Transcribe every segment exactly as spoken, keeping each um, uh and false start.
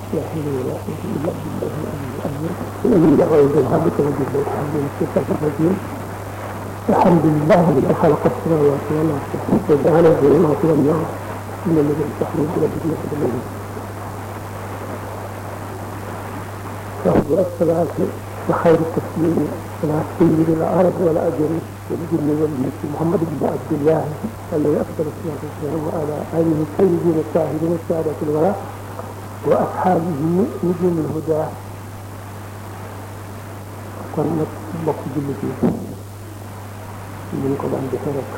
لا حول ولا قوة إلا بالله العلي العظيم الذي يغير بالحمد وبالله الحمد لله الحمد لله الذي خلق السماوات والأرض وجعل الظلمات والنور إن الذين كفروا بربهم يعدلون فهو الصلاة وخير التسليم على سيد العرب والأجر والجن والإنس محمد بن عبد الله الذي أفضل الصلاة والسلام وعلى آله الطيبين الطاهرين السادة الوراء وأصحابه نجوم الهدى kon nag mbokk jullit yi ñu ko daan defee rek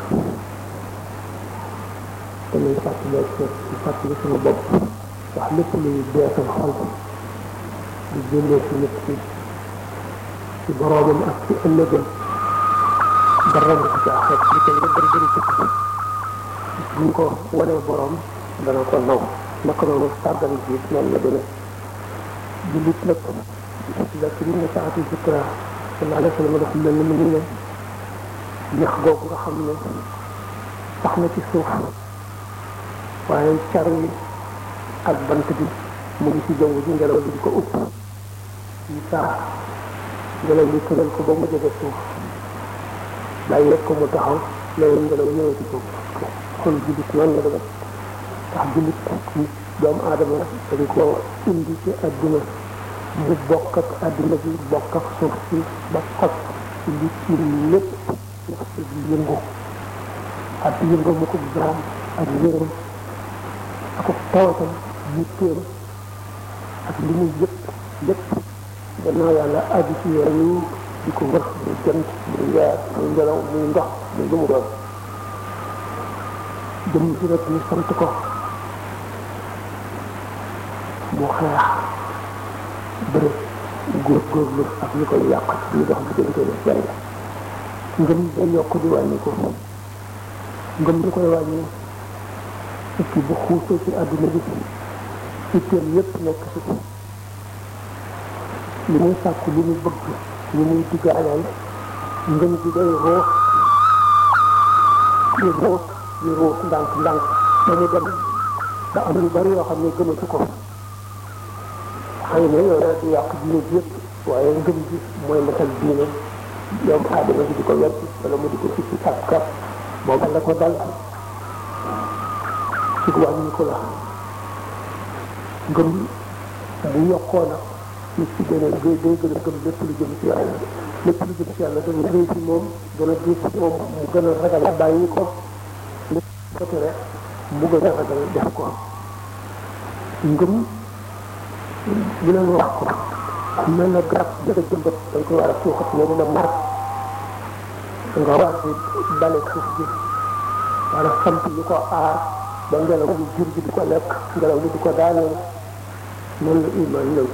dañuy fàttali ci fàttali suñu bopp wax lépp luy beesal xol di jëndee ci nit ki ci boroomam ak ci ëllëgam dara nga ko ci axeet li koy nga bëri bëri ci buñ ko wanee boroom dana ko naw naka noonu sàggan ji noonu la demee jullit nag la ci ne saati zikra sallallahu alayhi wa sallam dafa mel ni mu ngi ne ñax googu nga xam ne sax na ci suuf waaye car yi ak bant bi mu ngi ci jaww ji ngelaw li di ko upp yi saa ngelaw li tëral ko ba mu jege suuf bàyyi rek ko mu taxaw loolu ngelaw ñëwee ci suuf kon jullit noonu la demee ndax jullit nit doomu aadama dañ ko indi ci àdduna mu bokk ak àdduna bi bokk ak suuf si ba xos ci li ci lépp ndax di yëngu ak yëngu mu ko jaam ak yërëm ak tawatam yitteem ak li muy yëpp lépp gannaaw yàlla aju ci yooyu di ko wër muy jant muy weer muy ngelaw muy ndox muy lu mu doon jëm si rek ñu sant ko mu xeex bëri góorgóorlu ak ñu koy yàq ñu dox diggante ne benn ngëm day yokk di wàññi ko ngëm di koy wàññi ci bu xuusee ci àdduna bi itteem yépp nekk ci li muy sàkku li muy bëgg li muy digaaleel ngëm bi day ruux di ruux di ruux ndànk ndànk dañu dem da am lu bari yoo xam ne gëmatu ko xëy na yow daal di yàq diine bi yëpp waaye ngëm bi mooy matal diine doomu aadama bi di ko wet wala mu di ko fi ci kàpp boobu la ko dal ci wàññi ko la ngëm bu yokkoo nag nit ci gën a day day gën a gëm lépp lu jëm ci yàlla lépp lu jëm ci yàlla dana rëy ci moom dana diis ci moom mu gën a ragal bàyyi ko lépp ko tere mu gën a ragal def ko ngëm bu leen wax ko mel na garab jëga jëmbat dañ koy war a suuxat ne dina mar nga war di bale suuf bi war a samp li ko aar ba ngelaw li jur gi di ko lekk ngelaw li di ko daaneel noonu la iman ñëw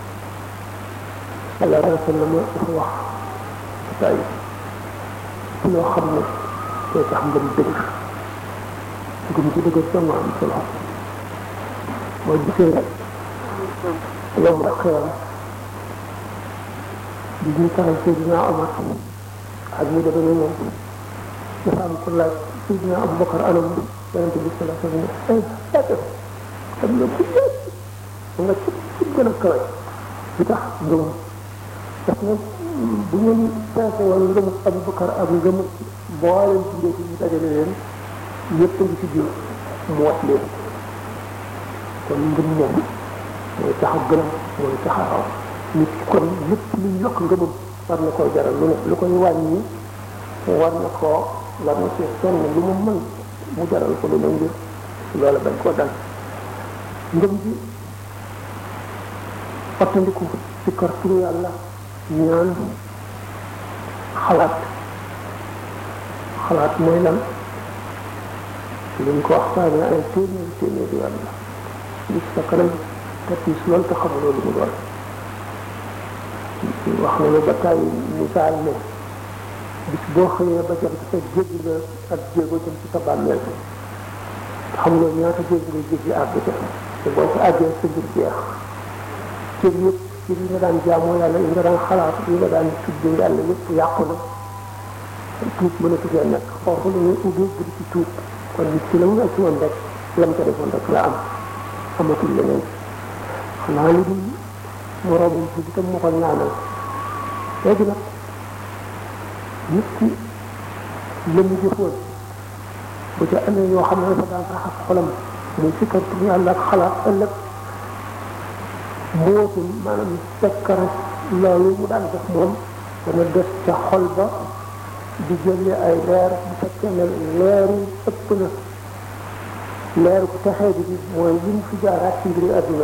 Allah sallam dafa wax tay loo xam ne day tax ngëm dëgg ngëm ci dëgg sama am solo boo gisee rek loolu ak xewam di ñu taxal Seydina Omar ak ñu demee ne moom dafa am ko laaj Seydina Aboubacar anam yonent bi sallallahu alayhi wa sallam ay xam nga ku yëpp nga ci ci gën a kawe li tax ngëm parce que bu ngeen peese woon ngëmu Aboubacar ak ngëmu booleen ci ndéeti ñu dajale leen yëpp ngi ci biir mu wat leen kon ngëm moom mooy tax a gën mooy tax a raw nit kon lépp luy yokk ngëmam war na koo jaral lu ne lu koy wàññi war na koo war na cee sonn lu mu mën mu jaral ko lu ne ngir loola bañ koo dal ngëm ji wattandiku ci kër turu yàlla ñaan xalaat xalaat mooy lan luñ ko waxtaanee ay téeméeri téeméeri yàlla li sa kanam te tiis loolu te xamuloo lu mu doon wax na ne ba tàyyi misaal ne bis boo xëyee ba jant sa jéggi nga ak jéego jëm ci sa bàmmeel te xamuloo ñaata jéggi nga jéggi àgg ca te boo ko àggee sa mbir jeex cër yëpp cër yi nga daan jaamoo yàlla yi nga daan xalaat yi nga daan tuddee yàlla yëpp yàqu na tuub mënatu fee nekk foofu la ñuy ubbi bu ci tuub kon nit ki la mu nekk woon rek lam ca defoon rek la am amatul leneen xanaa lu dul moroomam ci itam moo ko ñaanal léegi nag nit ki la mu jëfoon bu ca amee yoo xam ne dafa daan raxas xolam muy sikkar tur yàlla ak xalaat ëllëg mbootum maanaam sekkar loolu mu daan def moom dana des ca xol ba di jëlee ay leer bu fekkee ne leeru ëpp na leeru bu texee bi mooy li mu fi jaaraat ci mbiri àdduna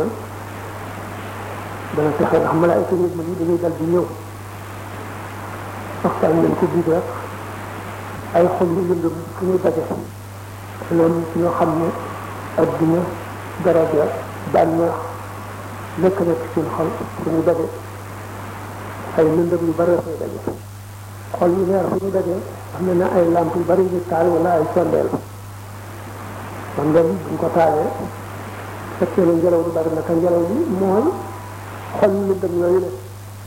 dana texee ndax malaayika yi ma ni dañuy dal di ñëw waxtaan nañ ko biir rek ay xol yu lëndëm fu ñuy daje loolu ñoo xam ne àdduna daraja bànneex lekk nekk seen xol fu ñu daje ay lëndëm yu bari fay daje xol yu leer fu ñu daje am na ne ay lamp yu bari yu taal wala ay sondeel sondeel buñ ko taalee fekkee ne ngelaw lu bari naka ngelaw li mooy xol yu lëndëm yooyu la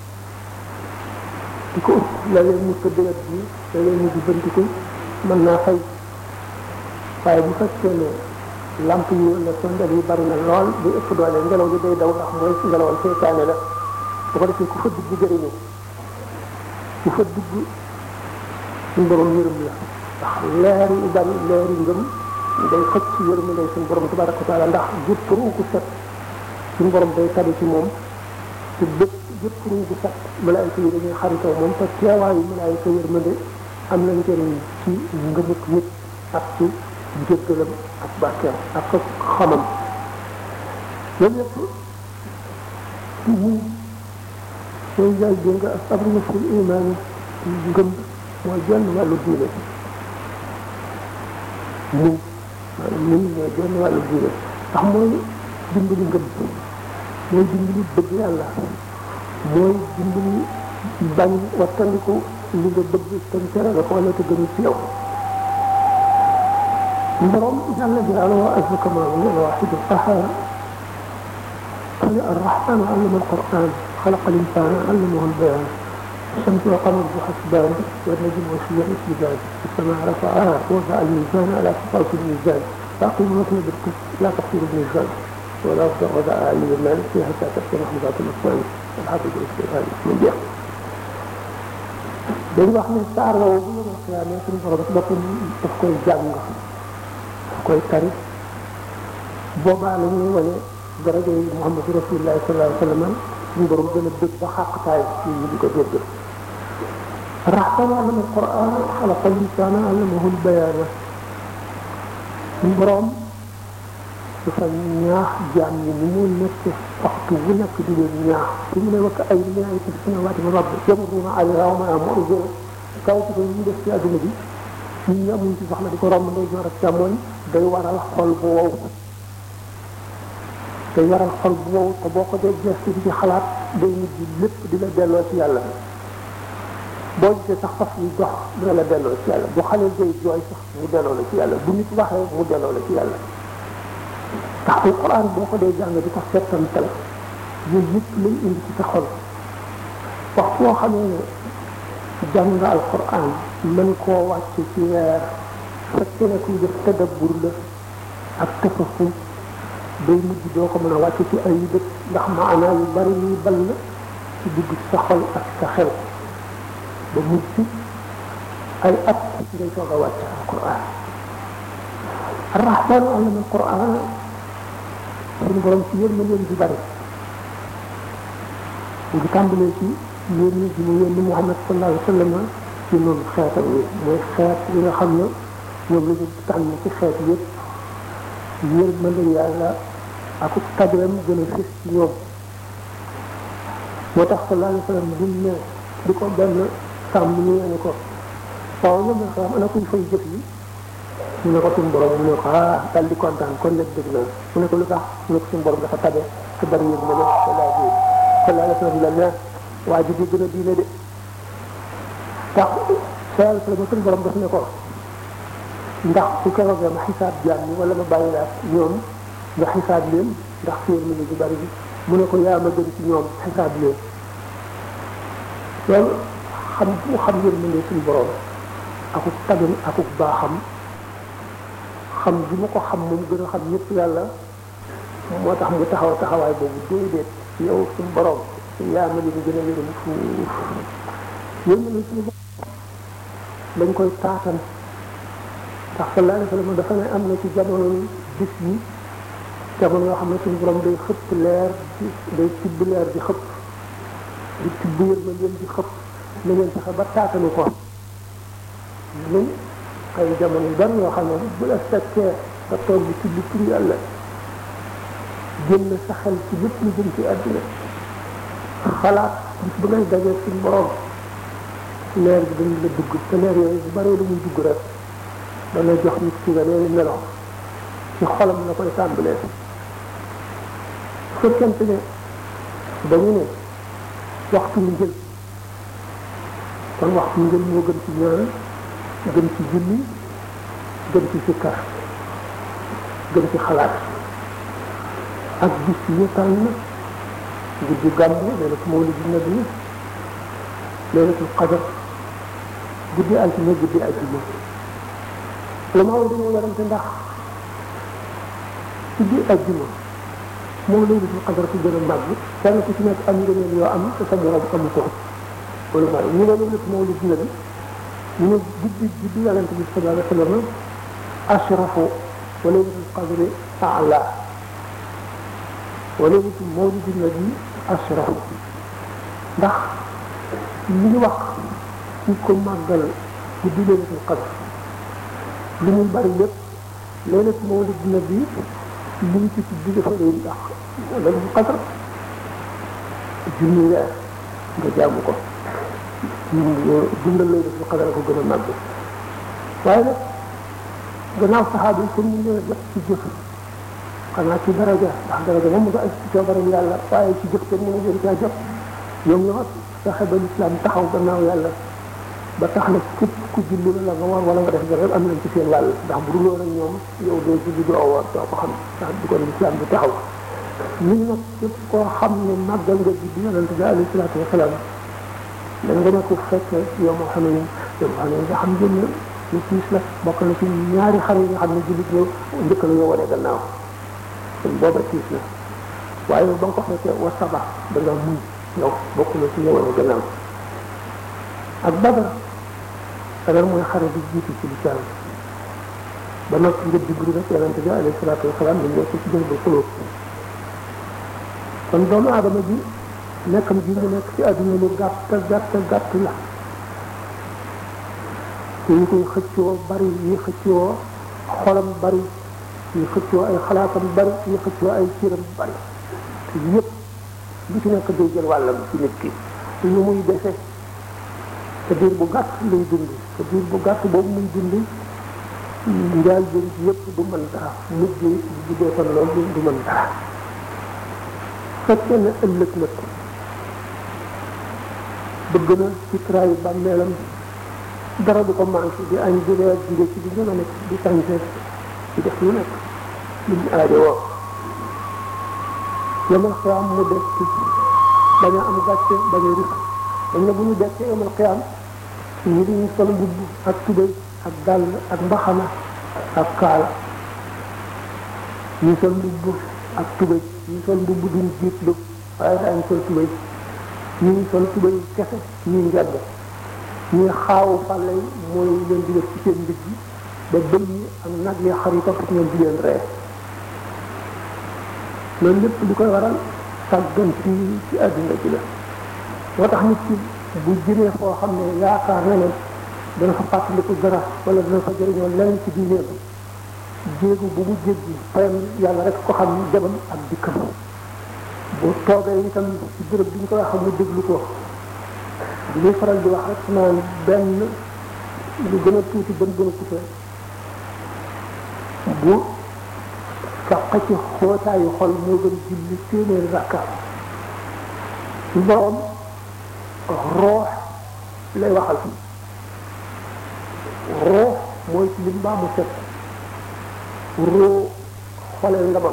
di ko ëpp la leen mu tëdd wet bi la leen mu jubbantiku mën naa fay waaye bu fekkee ne lamp yi wala sondeel yi bari na lool di ëpp doole ngelaw li day daw ndax mooy ngelawal seytaane la bu ko defee ku fa dugg jëriñu ku fa dugg suñu borom yërëm la ndax leer yu bari leer yu ngëm day xëcc ci yërëm lay suñu borom tabaraka wa taala ndax jëpp ruu ku set suñu borom day tabi ci moom te bépp jëpp ruu ku set malaayika yi dañuy xaritoo moom te teewaayu malaayika yërmande am na njëriñ ci ngëmuk nit ak ci njëggalam ak barkeem ak xamam loolu yëpp ñi sooy jaay dégg nga ak sabru nafsul imaan ngëm mooy genn wàllu diine muñ maanaam muñ mooy genn wàllu diine ndax mooy dimbali ngëm mooy dimbali bëgg yàlla mooy dimbali bañ wattandiku li nga bëgg te tere la ko wala te gënu ci yow borom jalla jalaaluhu wa azza kamaaluhu al-waahid al-qahhaar الرحمن علم القرآن خلق الإنسان علمه البيان الشمس والقمر بحسبان والنجم والشجر يسجدان السماء رفعها ووضع الميزان على صفات الميزان فأقيموا الوزن بالقسط لا تخسروا الميزان ولا وضع أعين المال فيها حتى تأتي محمودات الأسمان الحافظ الاستقامة من جهة dañu wax ne saar woowu bu la xiyaamee suñu borom ci boppam daf koy jàng daf koy tari boobaa la ñuy wane daraja yi Muhammadu Rasulullah sallallahu alayhi wa sallam suñu borom gën a dëgg ba xàqtaay ci ñu di ko dégg rahmaan allama alquran xalaqa al-insaana allamahu al-bayaana suñu borom dafa ñaax jaam ñi ni mu nekk waxtu bu nekk di leen ñaax su mu ne wakk ay ñaari ci samaawaati wa rabbi yamurruuna alayhaa wa maa mu'riduun kaw ci ko ñu def ci àdduna bi ñi ñu amuñ ci soxla di ko romb ndeyjoor ak càmmoñ day waral xol bu wow day waral xol bu wow te boo ko dee gestu di ci xalaat day mujj lépp di la delloo ci yàlla boo gisee sax fas yi dox dina la delloo ci yàlla bu xale day jooy sax mu delloo la ci yàlla bu nit waxee mu delloo la ci yàlla ndax alquran boo ko dee jàng di ko settantal yooyu yëpp lay indi ci sa xol wax boo xamee ne jàng nga alquran mën koo wàcc ci weer fekkee ne kuy def tadabbur la ak tafahum day mujj doo ko mën a wàcc ci ay dëkk ndax maanaa yu bari yuy ball ci dugg ci sa xol ak sa xel ba mujj ay at ngay soog a wàcc alquran arrahmanu allama alquran suñu borom ci yéen ma leen di bari mu ngi tàmbalee ci yéen ñi mu yónni Muhammad sallallahu alayhi wa sallam ci noonu xeetam yi mooy xeet yi nga xam ne ñoom la ñu tànn ci xeet yëpp yéen ma leen yàlla ak tabeem gën a fës ci ñoom moo tax sallallahu alayhi wa sallam bu ne di ko benn sàmm ñu ne ko waaw ñoom la xam ana kuy fay jëf yi mu ne ko suñu borom mu ne ko ah dal di kontaan kon nag dëgg na mu ne ko lu tax mu ne ko suñu borom dafa tabe te bari yéen ma ne ko laa ji sallallahu alayhi wa sallam la ne waa ji di gën a diine de tax sallallahu alayhi wa sallam suñu borom daf ne ko ndax su ko roogee ma xisaab jaam ñi wala ma bàyyi laa ñoom nga xisaab leen ndax seen mën ju bari bi mu ne ko yaa ma gën ci ñoom xisaab leen loolu xam bu xam yéen mën ne suñu borom akuk tabam akuk baaxam xam bi ma ko xam moom gën a xam ñëpp yàlla moo tax mu taxaw taxawaay boobu déedéet yow suñu borom yaa ma leen gën a yërëm fuuf yéen ñu suñu borom dañ koy taatan ndax sallallahu alayhi wa sallam dafa ne am na ci jamono bis yi jamono yoo xam ne suñu borom day xëpp leer day tibb leer di xëpp di tibb yërmandeem di xëpp na ngeen fexe ba taatanu ko ñun ay jamono yu bari yoo xam ne bu la fekkee nga toog di tudd tur yàlla génn sa xel ci lépp lu jëm ci àdduna xalaat bis bu ngay dajee suñu borom leer bi dañu la dugg te leer yooyu bu baree lu muy dugg rek dana jox nit ki nga nee melo ci xolam la koy tàmbalee su fekkente ne dañu ne waxtu njël kon waxtu njël moo gën ci ñaan gën ci julli gën ci sikkar gën ci xalaat ak bis yi tànn guddi gàmmu leelatu mawlidi nabi leelatul qadar guddi altine guddi àjjuma la ma woon dañoo warante ndax guddi àjjuma moo leelatul qadar ci gën a màgg kenn ku ci nekk am ngëneel yoo am te sa morom amu ko wala ma ñu ne leelatu mawlidi nabi ñu ne guddi guddi yonente bi sallallahu alayhi wa sallam ashrafu wa laylatul qadri a'la wa laylatul mawlidi nabi ashrafu ndax li ñu wax ci ko màggal guddi laylatul qadr li muy bari lépp laylatul mawlidi nabi li ñu ci tuddi dafa rëy ndax laylatul qadr junni weer nga jaamu ko dundal lay def lu xadara ko gën a màgg waaye nag gannaaw saxaaba yi comme ñu leen jot ci jëf xanaa ci daraja ndax daraja moom nga ay ci coobaram yàlla waaye ci jëf kenn mënu leen caa jot ñoom ñoo fexe ba lislaam taxaw gannaaw yàlla ba tax na képp ku julli la nga war wala nga def dara am nañ ci seen wàll ndax bu dul woon ak ñoom yow doo julli doo woor doo ko xam ndax du kon lislaam bi taxaw ñun nag képp koo xam ne màggal nga juddi yonente bi alayhi salaatu wasalaam da nga ne ko fekk yow moo xam ne yow xam ne nga xam ngeen ne lu tiis la bokk na ci ñaari xar yi nga xam ne jullit ñëw njëkk la ñoo wane gannaaw kon booba tiis na waaye ba nga ko fekkee wa saba da nga muñ yow bokk na ci ñoo wane gannaaw ak Badar Badar mooy xare bi jiitu ci lislaam ba nag nga diglu rek yonente bi alayhi salaatu wasalaam dañ nekk ci jël ba xulóo kon doomu aadama ji nekkam ji mu nekk ci àdduna lu gàtt gàtt gàtt la te ñu koy xëccoo bari yi xëccoo xolam bari yi xëccoo ay xalaatam bari yi xëccoo ay ciiram bari te yëpp lu ci nekk day jël wàllam ci nit ki te ñu muy dese te diir bu gàtt lay dund te diir bu gàtt boobu muy dund njaal jën ci yëpp du mën dara mujj bu juddoo fan loolu du mën dara fekkee ne ëllëg nag bëgg na ci traayu bàmmeelam dara du ko manqué di añ di reer di ci di gën a nekk di sañse di def lu nekk lu mu aajo woo yamal xiyaam mu des ci bañ a am gàcce bañ a rik dañ ne bu ñu dekkee yamal xiyaam ñi dañuy sol mbubb ak tubéy ak dàll ak mbaxana ak kaala ñi sol mbubb ak tubéy ñi sol mbubb duñ jiitlu waaye daañu sol tubéy ñii sol tubéy kese ñii njedd ñii xaawu fàlle mooy leen di def ci seen ndigg ba bëñ yi ak nag yi xar yi topp ñoom di leen ree loolu lépp li koy waral sàggan ci ci àdduna ji la moo tax nit ki bu jëmee foo xam ne yaakaar na ne dana fa fàttaliku dara wala dana fa jëriñoo lenn ci diineem jéegu bu mu jéggi fayam yàlla rek ko xam demam ak dikkam bu toogee itam ci béréb bi ñu ko wax mu déglu ko bi ñuy faral di wax rek naan benn lu gën a tuuti bën gën a tuuti bu sàq ci xootaayu xol moo gën julli téeméeri rakka su borom roox lay waxal roox mooy ci lim baa mu set roo xolee ndamam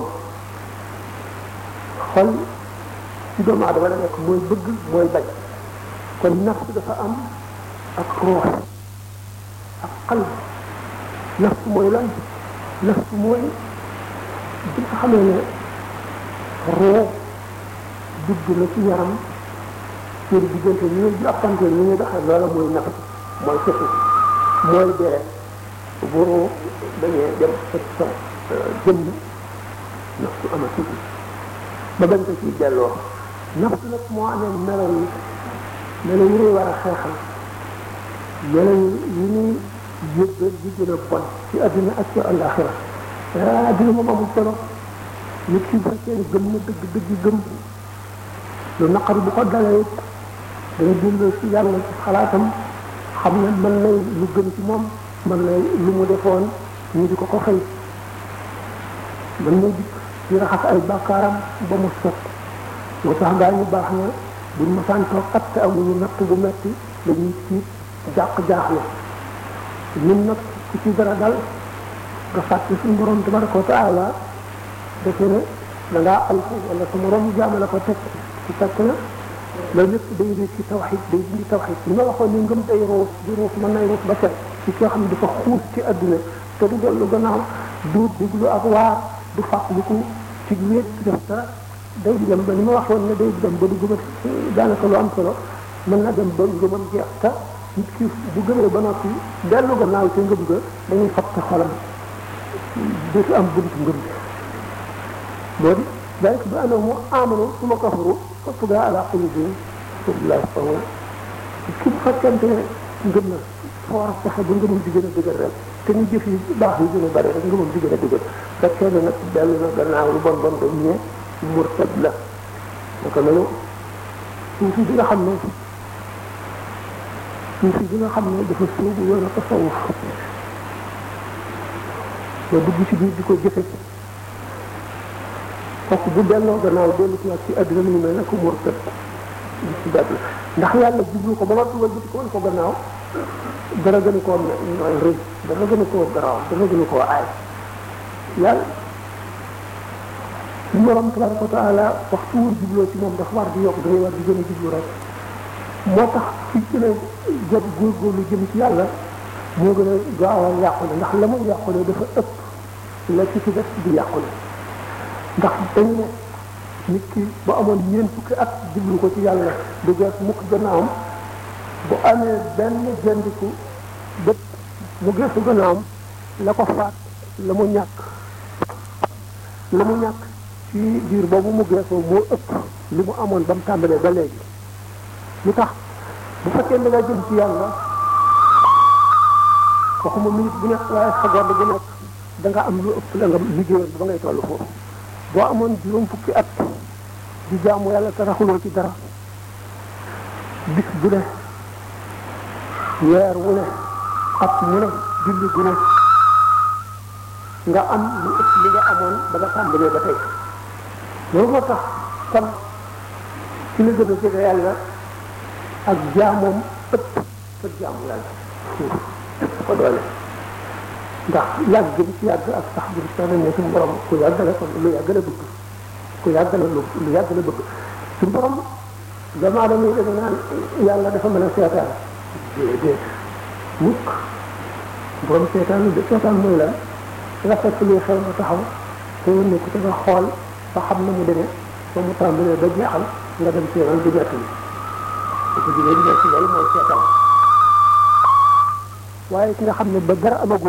xol ci doomu aadama la nekk mooy bëgg mooy bañ kon nafs dafa am ak roox ak qalb nafs mooy lan nafs mooy bi nga xamee ne roo dugg na ci yaram cër diggante ñu ñuy jàppante ñu ñuy doxee loola mooy naf mooy fekku mooy deret bu roo dañee dem sa sa jëmm naf su amati ba bañ ko ciy delloo naf su nag moo amee melo yi melo yi ñuy war a xeexal melo yi ñuy yëbbal di gën a bon ci adduna ak ci àllaaxira ah adduna moom amul solo nit ki bu fekkee gëm na dëgg dëgg gëm lu naqari bu ko dalee dana delloo ci yàlla ci xalaatam xam ne mën na lu gën ci moom mën na lu mu defoon ñu di ko ko fay mën na dikk di raxas ay bàkkaaram ba mu set moo tax gaa ñu baax na buñ masaan toog at te amuñu natt bu metti dañuy tiit jàq jaaxle ñun nag ku ci dara dal nga fàtte suñu borom tabaraka wa taala defe ne da ngaa alku wala sa morom jaame la ko teg ci fekk na loolu lépp day nekk ci tawxid day dindi tawxid li ma waxoon ni ngëm day ruus di ruus mën nay ruus ba set ci koo xam ne dafa xuus ci adduna te du dellu gannaaw du déglu ak waar du fàttaliku ci wéet def dara day dem ba li ma waxoon ne day dem ba du gëm daanaka lu am solo mën na dem ba ngëmam jeex te nit ki bu gëmee ba noppi dellu gannaaw ci ngëm ga dañuy fatt xolam dootu am buntu ngëm moo di ذلك بأنهم آمنوا ثم كفروا فطبع على قلوبهم بالله فهو كيف فكرت ngëm fa war a fexe ba ngëmam di gën a dëgër rek te ñu jëf yi baax yi gën a bëri rek ngëmam di gën a dëgër fekkee ne nag dellu na gannaaw lu bon bon dañ ne murtad la naka noonu suufi bi nga xam ne suufi bi nga xam ne dafa suubu yoon a tasawuf ba dugg ci biir di ko jëfe kooku bu delloo gannaaw dellu ci ci àdduna mi mel ne ko murtad ci dàgg ndax yàlla jublu ko ba ma tugal bi ko woon ko gannaaw dara gën koo nooy rëy dara gën koo garaaw dara gën koo aay yàlla suñu borom tabaraka wa taala waxtu wër jubloo ci moom dafa war di yokk dangay war di gën a jublu rek moo tax ci gën a jot góorgóorlu jëm ci yàlla moo gën a gaaw a yàqule ndax la muy yàqule dafa ëpp la ci ci des di yàqule ndax dañ ne nit ki ba amoon ñeent fukki at jublu ko ci yàlla du gees mukk gannaawam bu amee benn jëndiku bët mu geesu gannaawam la ko faat la mu ñàkk la mu ñàkk ci biir boobu mu geesoo moo ëpp li mu amoon ba mu tàmbalee ba léegi lu tax bu fekkee da nga jëm ci yàlla waxuma minute bu nekk waaye seconde bu nekk da nga am lu ëpp la nga liggéeyoon ba ngay toll foofu boo amoon juróom fukki at di jaamu yàlla te raxuloo ci dara bis bu ne weer wu ne at mu ne julli gu ne nga am lu ëpp li nga amoon ba nga tàmbalee ba tey loolu moo tax kon ci la gën a jege yàlla ak jaamoom ëpp sa jaamu yàlla ëpp ko doole ndax yàgg bi ci yàgg ak sax bi ci ne suñu borom ku yàgg la kon lu yàgg la bëgg ku yàgg la lu lu yàgg la bëgg suñu borom doomu aadama yi dañu naan yàlla dafa mën a seetaan déedéet mukk borom seetaan de seetaan mooy la nga fekk luy xew nga taxaw te ne ko te nga xool ba xam na mu demee ba mu tàmbalee ba jeexal nga dem ci yoon di nettali te ko jigéen ñi ci loolu mooy seetaan waaye ki nga xam ne ba dara amagul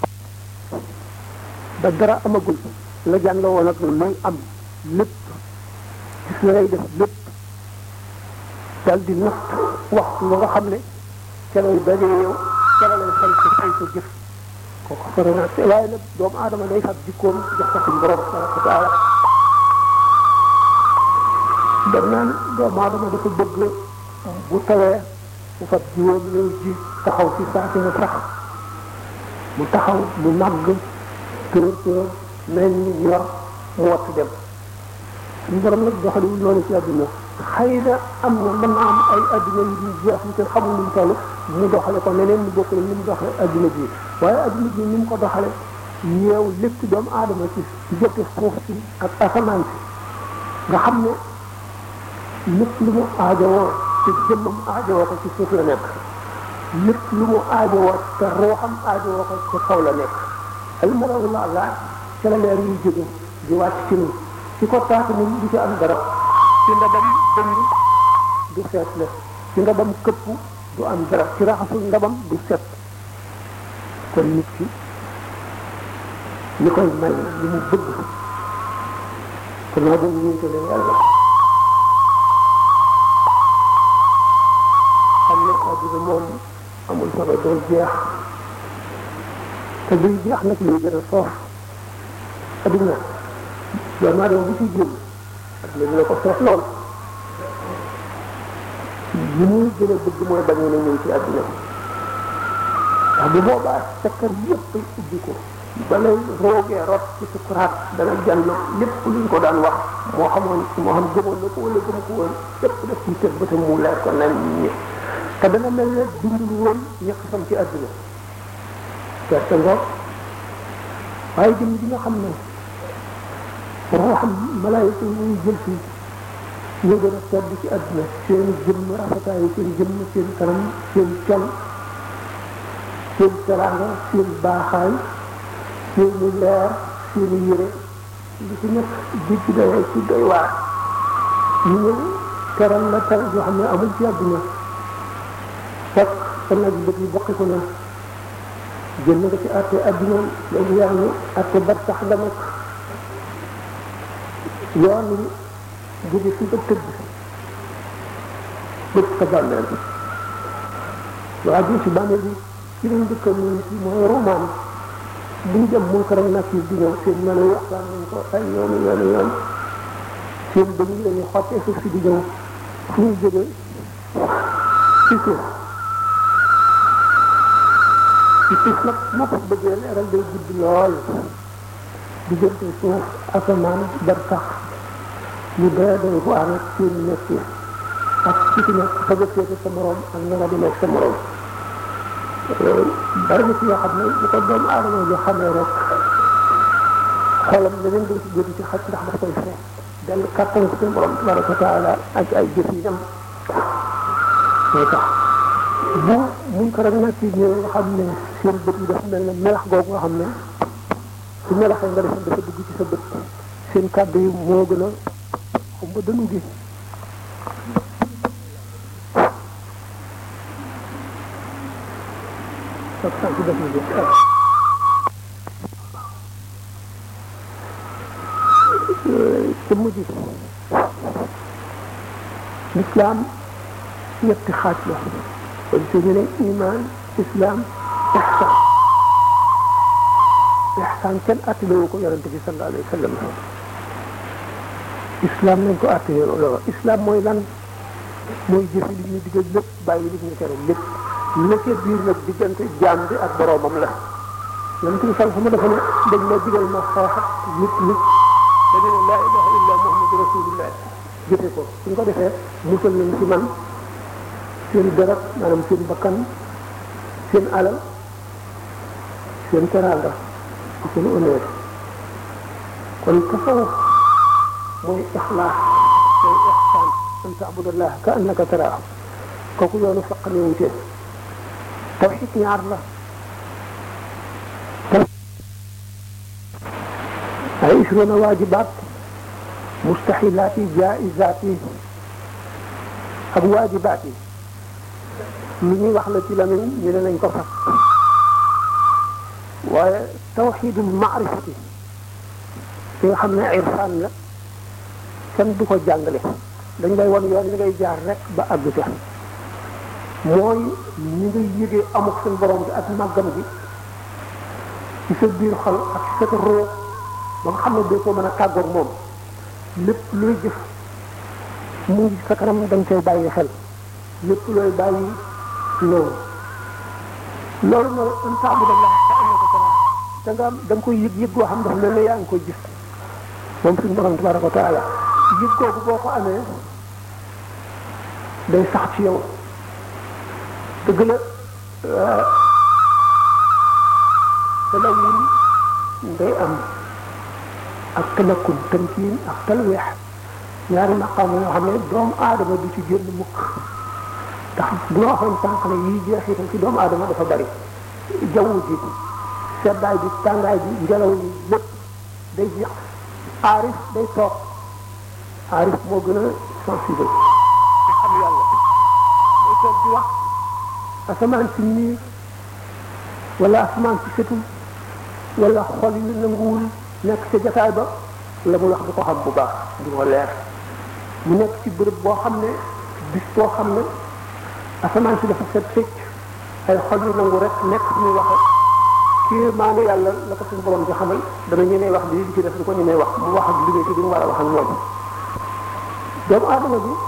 ba dara amagul la jànloo woon ak mooy am lépp gis la ngay def lépp dal di natt waxtu la nga xam ne ca lay dajee yow ca la lay fay sa fay sa jëf kooku fara na te waaye nag doomu aadama day fab jikkoom jox ko suñu borom tabaraka wa taala dem naan doomu aadama dafa bëgg bu tawee mu fab jiwoom ñëw ji taxaw ci saa si nga sax mu taxaw mu màgg tërër tërër mel ni ñor mu wattu dem suñu borom nag doxaliwul noonu ci àdduna xëy na am na mën na am ay àdduna yu di jeex ñu kenn xamul ni mu toll mu doxale ko neneen mu bokkul ni mu doxale àdduna ji waaye àdduna ji ni mu ko doxale ñeew lépp doomu aadama ci jote suuf si ak asamaan si nga xam ne lépp lu mu aajowoo te jëmmam aajowoo ko ci suuf la nekk lépp lu mu aajowoo te ruuxam aajowoo ko ci kaw la nekk al malawu la la ca la leer yu jóge di wàcc ci ñun ci ko taatu ni du ci am dara ci ndabam dëng du seet la ci ndabam këpp du am dara ci raxasul ndabam du set kon nit ki li koy may li mu bëgg kon naa boobu ñu ko leen yàlla xam ne àdduna moom amul solo doo jeex te buy jeex nag luy gën a soof àdduna doomu aadama bu ci génn àdduna dina ko soof lool li muy gën a bëgg mooy bañu na ñëw ci àdduna ndax bu boobaa sakkar yëpp ay ubbi ko bala roogee rot ci sukuraat dana jàll lépp luñ ko daan wax moo xamoon moo xam gëmoon na ko wala gëm ko woon lépp def ci tëg bëtam mu leer ko nañ ñi te dana mel ne dundul woon ñëpp sam ci àdduna perte ngoog waaye jëm di nga xam ne ruuxam malaayika yi ñuy jël fii ñoo gën a tedd ci àdduna seen jëmm rafetaayu seen jëmm seen kanam seen col seen teraanga seen baaxaay seeni leer seeni yére li ci nekk ji ci doy ci doy waar ñu ñëw teral la teral yoo xam ne amul ci àdduna fekk sa nag bët yi bokki ko na génn nga ci àtte àdduna léegi yaa ngi àtte bar sax la nag yoon wi jóge fi nga tëdd bëgg sa bàmmeel bi waa ji ci bàmmeel bi ci lañ dëkka mu nit yi mooy romaan bu ñu dem mun ko rek nag di ñëw seen melo yi waxtaan nañ ko ay yoonu yoonu yoon seen bëñ yi lañuy xottee suuf si di ñëw fu ñu jógee ci suuf ci suuf nag moo ko bëggee leeral day gudd lool diggante suuf asamaan bar sax ñu doy doy bu am ak seen nekk ak ci ci nekk fa nga féete sa morom ak na nga di nekk sa morom bari na ci yoo xam ne bu ko doomu aadama joo xamee rek xolam leneen dañ ci jóge ci xaj ndax daf koy fees dell kàttan suñu borom tabaraka wa taala ak ay jëf yi dem moo tax bu muñ ko rek nag ci ñëw nga xam ne seen bët yi dafa mel ne melax googu nga xam ne su melaxee nga defoon dafa dugg ci sa bët seen kàddu yi moo gën a xam nga dënnu gi te mujj l'islam ñetti xaaj la kon su ñu ne iman islam ihsan ihsan kenn attalewu ko yonente bi sallallahu alayhi wa sallam islam nañ ko attale loolu islam mooy lan mooy jëfe li ñu digal lépp bàyyi li ñu tere lépp la ca biir nag diggante jaam bi ak boroomam la yonente bi sallallahu alayhi wa sallam dafa ne dañ ma digal ma xeex ak nit nit dañu ne laa ilaha illa muhammadu rasulullah jëfe ko suñ ko defee musal nañ ci man seen deret maanaam seen bakkan seen alal seen teraanga seen honneur kon tasawuf mooy ixlaas mooy ixsaan an taabudallah ka annaka taraahu kooku yoonu faq ne wutee tawxid ñaar la ay isruna waajibaat mustaxilaat yi jaizaat yi ak waajibaat yi lu ñuy wax la ci lamiñ ñu ne nañ ko fas waaye tawxidul maarifati ki nga xam ne irfaan la kenn du ko jàngale dañ lay wan yoon li ngay jaar rek ba àgg ca mooy ñi ngay yëgee amuk seen borom bi ak màggam gi ci sa biir xol ak ci sa roo ba nga xam ne doo ko mën a tàggoog moom lépp looy jëf mu ngi sa kanam da nga koy bàyyi xel lépp looy bàyyi loolu loolu mooy an taabudallah ka annaka tara da nga am da nga koy yëg yëg goo xam dafa mel ne yaa ngi koy gis moom suñu borom tabaraka wa taala yëg googu boo ko amee day sax ci yow dëgg la talawun day am ak talakkun tamkiin ak talweex ñaari maqaam yoo xam ne doomu aadama du ci génn mukk ndax bu nga waxoon sànq ne yii jeexital ci doomu aadama dafa bari jaww ji seddaay bi tàngaay bi ngelaw li lépp day jeex aarif day toog aarif moo gën a sensible ci xam yàlla day toog di wax asamaan si niir wala asamaan si setul wala xol yi nanguwul nekk ca jataay ba la muy wax du ko xam bu baax du ko leer mu nekk ci bërëb boo xam ne bis boo xam ne asamaan si dafa set fecc ay xol yu nangu rek nekk fu muy waxe kii maanu yàlla la ko suñu borom di xamal dana ñemee wax bi di ci def du ko ñemee wax mu wax ak liggéey ci bi mu war a wax ak ñoom doomu aadama bi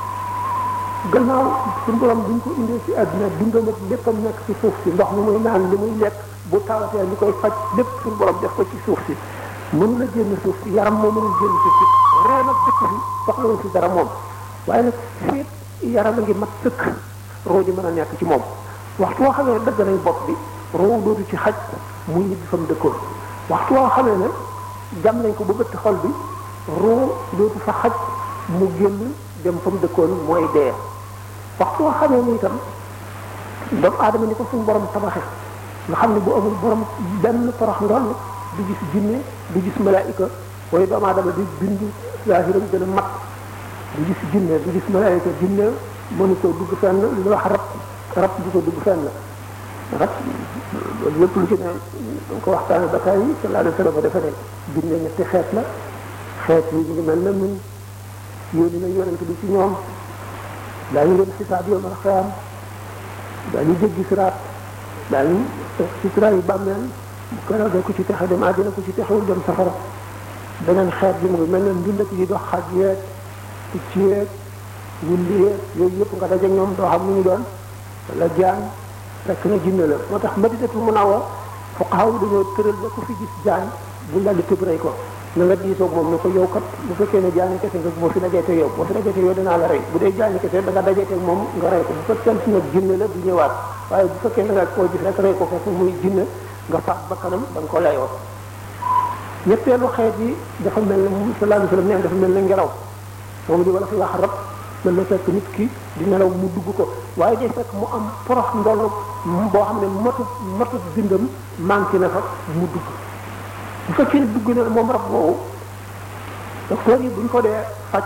gannaaw suñu borom buñ ko indee ci àdduna dundam ak léppam nekk ci suuf si ndox mi muy naan li muy lekk bu tawatee li koy faj lépp suñu borom def ko ci suuf si mënu la génn suuf si yaram moo mënul génn suuf si reen ak dëkk bi soxlawul si dara moom waaye nag féet yaram a ngi mat sëkk roo ji mën a nekk ci moom waxtu woo xamee dëgg nañ bopp bi roo dootu ci xaj muy ñibbi fa mu dëkkoon waxtu woo xamee ne jam nañ ko ba bëtt xol bi roo dootu fa xaj mu génn dem fa mu dëkkoon mooy dee waxtu woo xamee ni itam doomu aadama ni ko suñu borom tabaxe nga xam ne bu amul borom benn torox ndoll du gis jinne du gis malaayika waaye doomu aadama di bind zaahiram gën a mat du gis jinne du gis malaayika jinne mënu ko dugg fenn li ñuy wax rab rab du ko dugg fenn rab loolu lépp lu ci ne dañ ko waxtaane ba tey sallallahu alayhi wa sallam dafa ne jinne ñetti xeet la xeet yi ñu ngi mel na ñun yónni na yonent bi ci ñoom daañu leen xisaab yow ma xiyam daañu jéggi siraat daañu ci siraat yu bàmmeel bu keroog ku ci texe dem àddina ku ci texewul dem safara beneen xeet bi mu ngi mel ne ndundat yi dox xaj yeeg picc yeeg wulli yeeg yooyu yëpp nga daje ñoom doo xam lu ñu doon wala jaan fekk na jinne la moo tax Madinatul Munawwara fuqahaa yi dañoo tëral ba ku fi gis jaan bu la di tëb rey ko na nga diisoo moom ne ko yow kat bu fekkee ne jaani kese nga boo fi dajeete yow boo fi dajeete yow danaa la rey bu dee jaani kese da nga dajeete moom nga rey ko bu fekkee si nag jinne la du ñëwaat waaye bu fekkee da nga koo gis rek rey ko fekk muy jinne nga faat ba kanam da nga ko layoo ñetteelu xeet yi dafa mel ne moom sallallahu alayhi wa sallam nee dafa mel ne ngelaw moom di wala fi wax rab mën na fekk nit ki di nelaw mu dugg ko waaye day fekk mu am porox ndoll boo xam ne matut matut bindam manqué na fa mu dugg bu fekkee ne dugg na moom rab boobu docteur yi buñ ko dee faj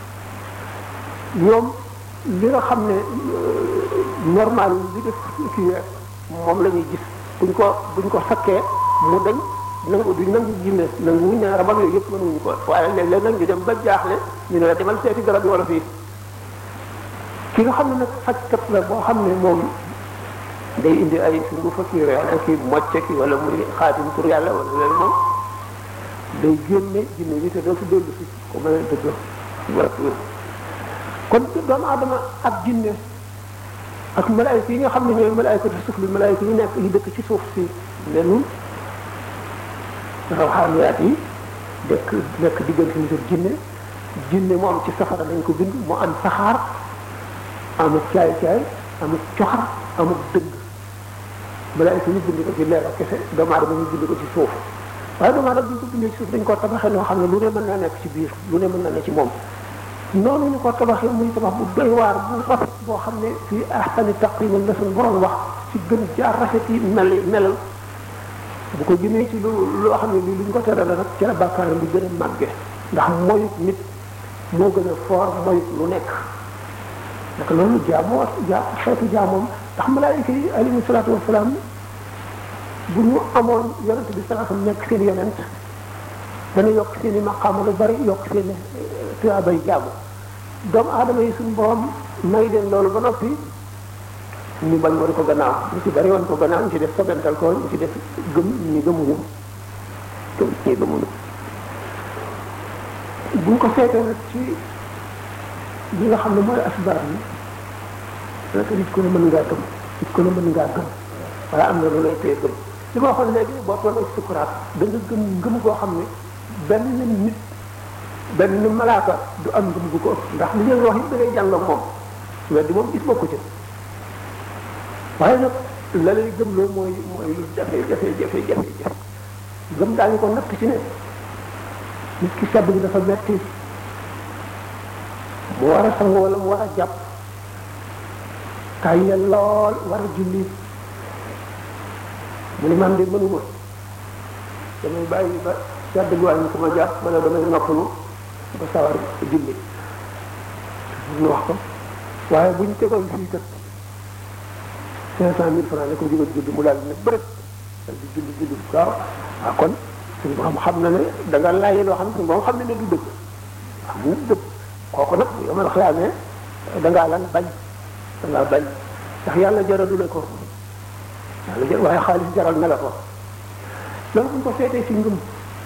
ñoom li nga xam ne normal li def kii moom la ñuy gis buñ ko buñ ko sakkee mu dañ nangu duñ nangu jinne nangu wuñ ne rabam yooyu yëpp mënuñu ko waaye léeg-léeg nag ñu dem ba jaaxle ñu ne la demal seeti garab yi wala fii ki nga xam ne nag fajkat la boo xam ne moom day indi ay sungu fa kii yàlla kii mocce ki wala muy xaatim pour yàlla wala loolu moom day génne jinne bi te doo fi dellu si ko mën a dëgg wala kon doomu aadama ak jinne ak malaayka yi nga xam ne ñooy malaayka suuf li malaayka yi nekk yi dëkk ci suuf si lenu rawxaaniyaat yi dëkk nekk diggante nit ak jinne jinne moom ci safara lañ ko bind mu am saxaar amul caay caay amul coxar amul dëgg malaayka ñu bind ko ci leer ak kese doomu aadama ñu bind ko ci suuf waaye doomu aadama ñu ko bindee ci suuf dañ ko tabaxee noo xam ne lu ne mën naa nekk ci biir lu ne mën na ne ci moom noonu ñu ko tabaxee muy tabax bu doy waar bu rafet boo xam ne fii ahsani taqwiim la suñu borom wax ci gën jaar rafet yi mel melal bu ko jëmee ci lu loo xam ne lii luñ ko tere la nag ci la bàkkaaram bi gën a màgge ndax moyut nit moo gën a foor moyut lu nekk naka loolu jaamoo jaa xeetu jaamoom ndax malaayika yi alayhi salaatu wasalaam bu ñu amoon yonent bi sallallahu alayhi wasallam nekk seen yonent dana yokk seen i maqaama lu bari yokk seen tuyaabay jaamu doomu aadama yi suñu borom may leen loolu ba noppi ñu bañ woon ko gannaaw ñu ci bari woon ko gannaaw ñu ci def sobental ko ñu ci def gëm ñi gëmuñu gëm ñi gëmuñu buñ ko seetee nag ci li nga xam ne mooy asbaab yi naka nit ko ne mën ngaa gëm nit ko ne mën ngaa gëm wala am na lu lay tee gëm li ma waxoon léegi boo tolloo ci sukuraat da nga gëm ngëm goo xam ne benn nit benn malaaka du am ngëm gu ko ëpp ndax li ngeen wax it da ngay jàngal moom weddi moom gis bokku ci waaye nag la lay gëm loo mooy mooy lu jafe jafe jafe jafe jafe gëm daañu ko natt ci ne nit ki sedd bi dafa metti mu war a sangu wala mu war a jàpp kay lool war a julli mu ne man de mënuma damay bàyyi ba sedd bi wàññi ko ma jàpp ma ne damay noppalu ba sawar julli ñu wax ko waaye buñ tegoon fii kat cinq cent mille francs la ko jógal julli mu daal di ne bërëb dal di julli julli waaw waaw kon suñu borom xam na ne da nga laajee loo xam ne suñu borom xam ne ne du dëgg xam ne du dëgg kooku nag yow ma la xalaatee da ngaa lan bañ da ngaa bañ ndax yàlla jaralu la ko yàlla jar waaye xaalis jaral na la ko loolu buñ ko seetee ci ngëm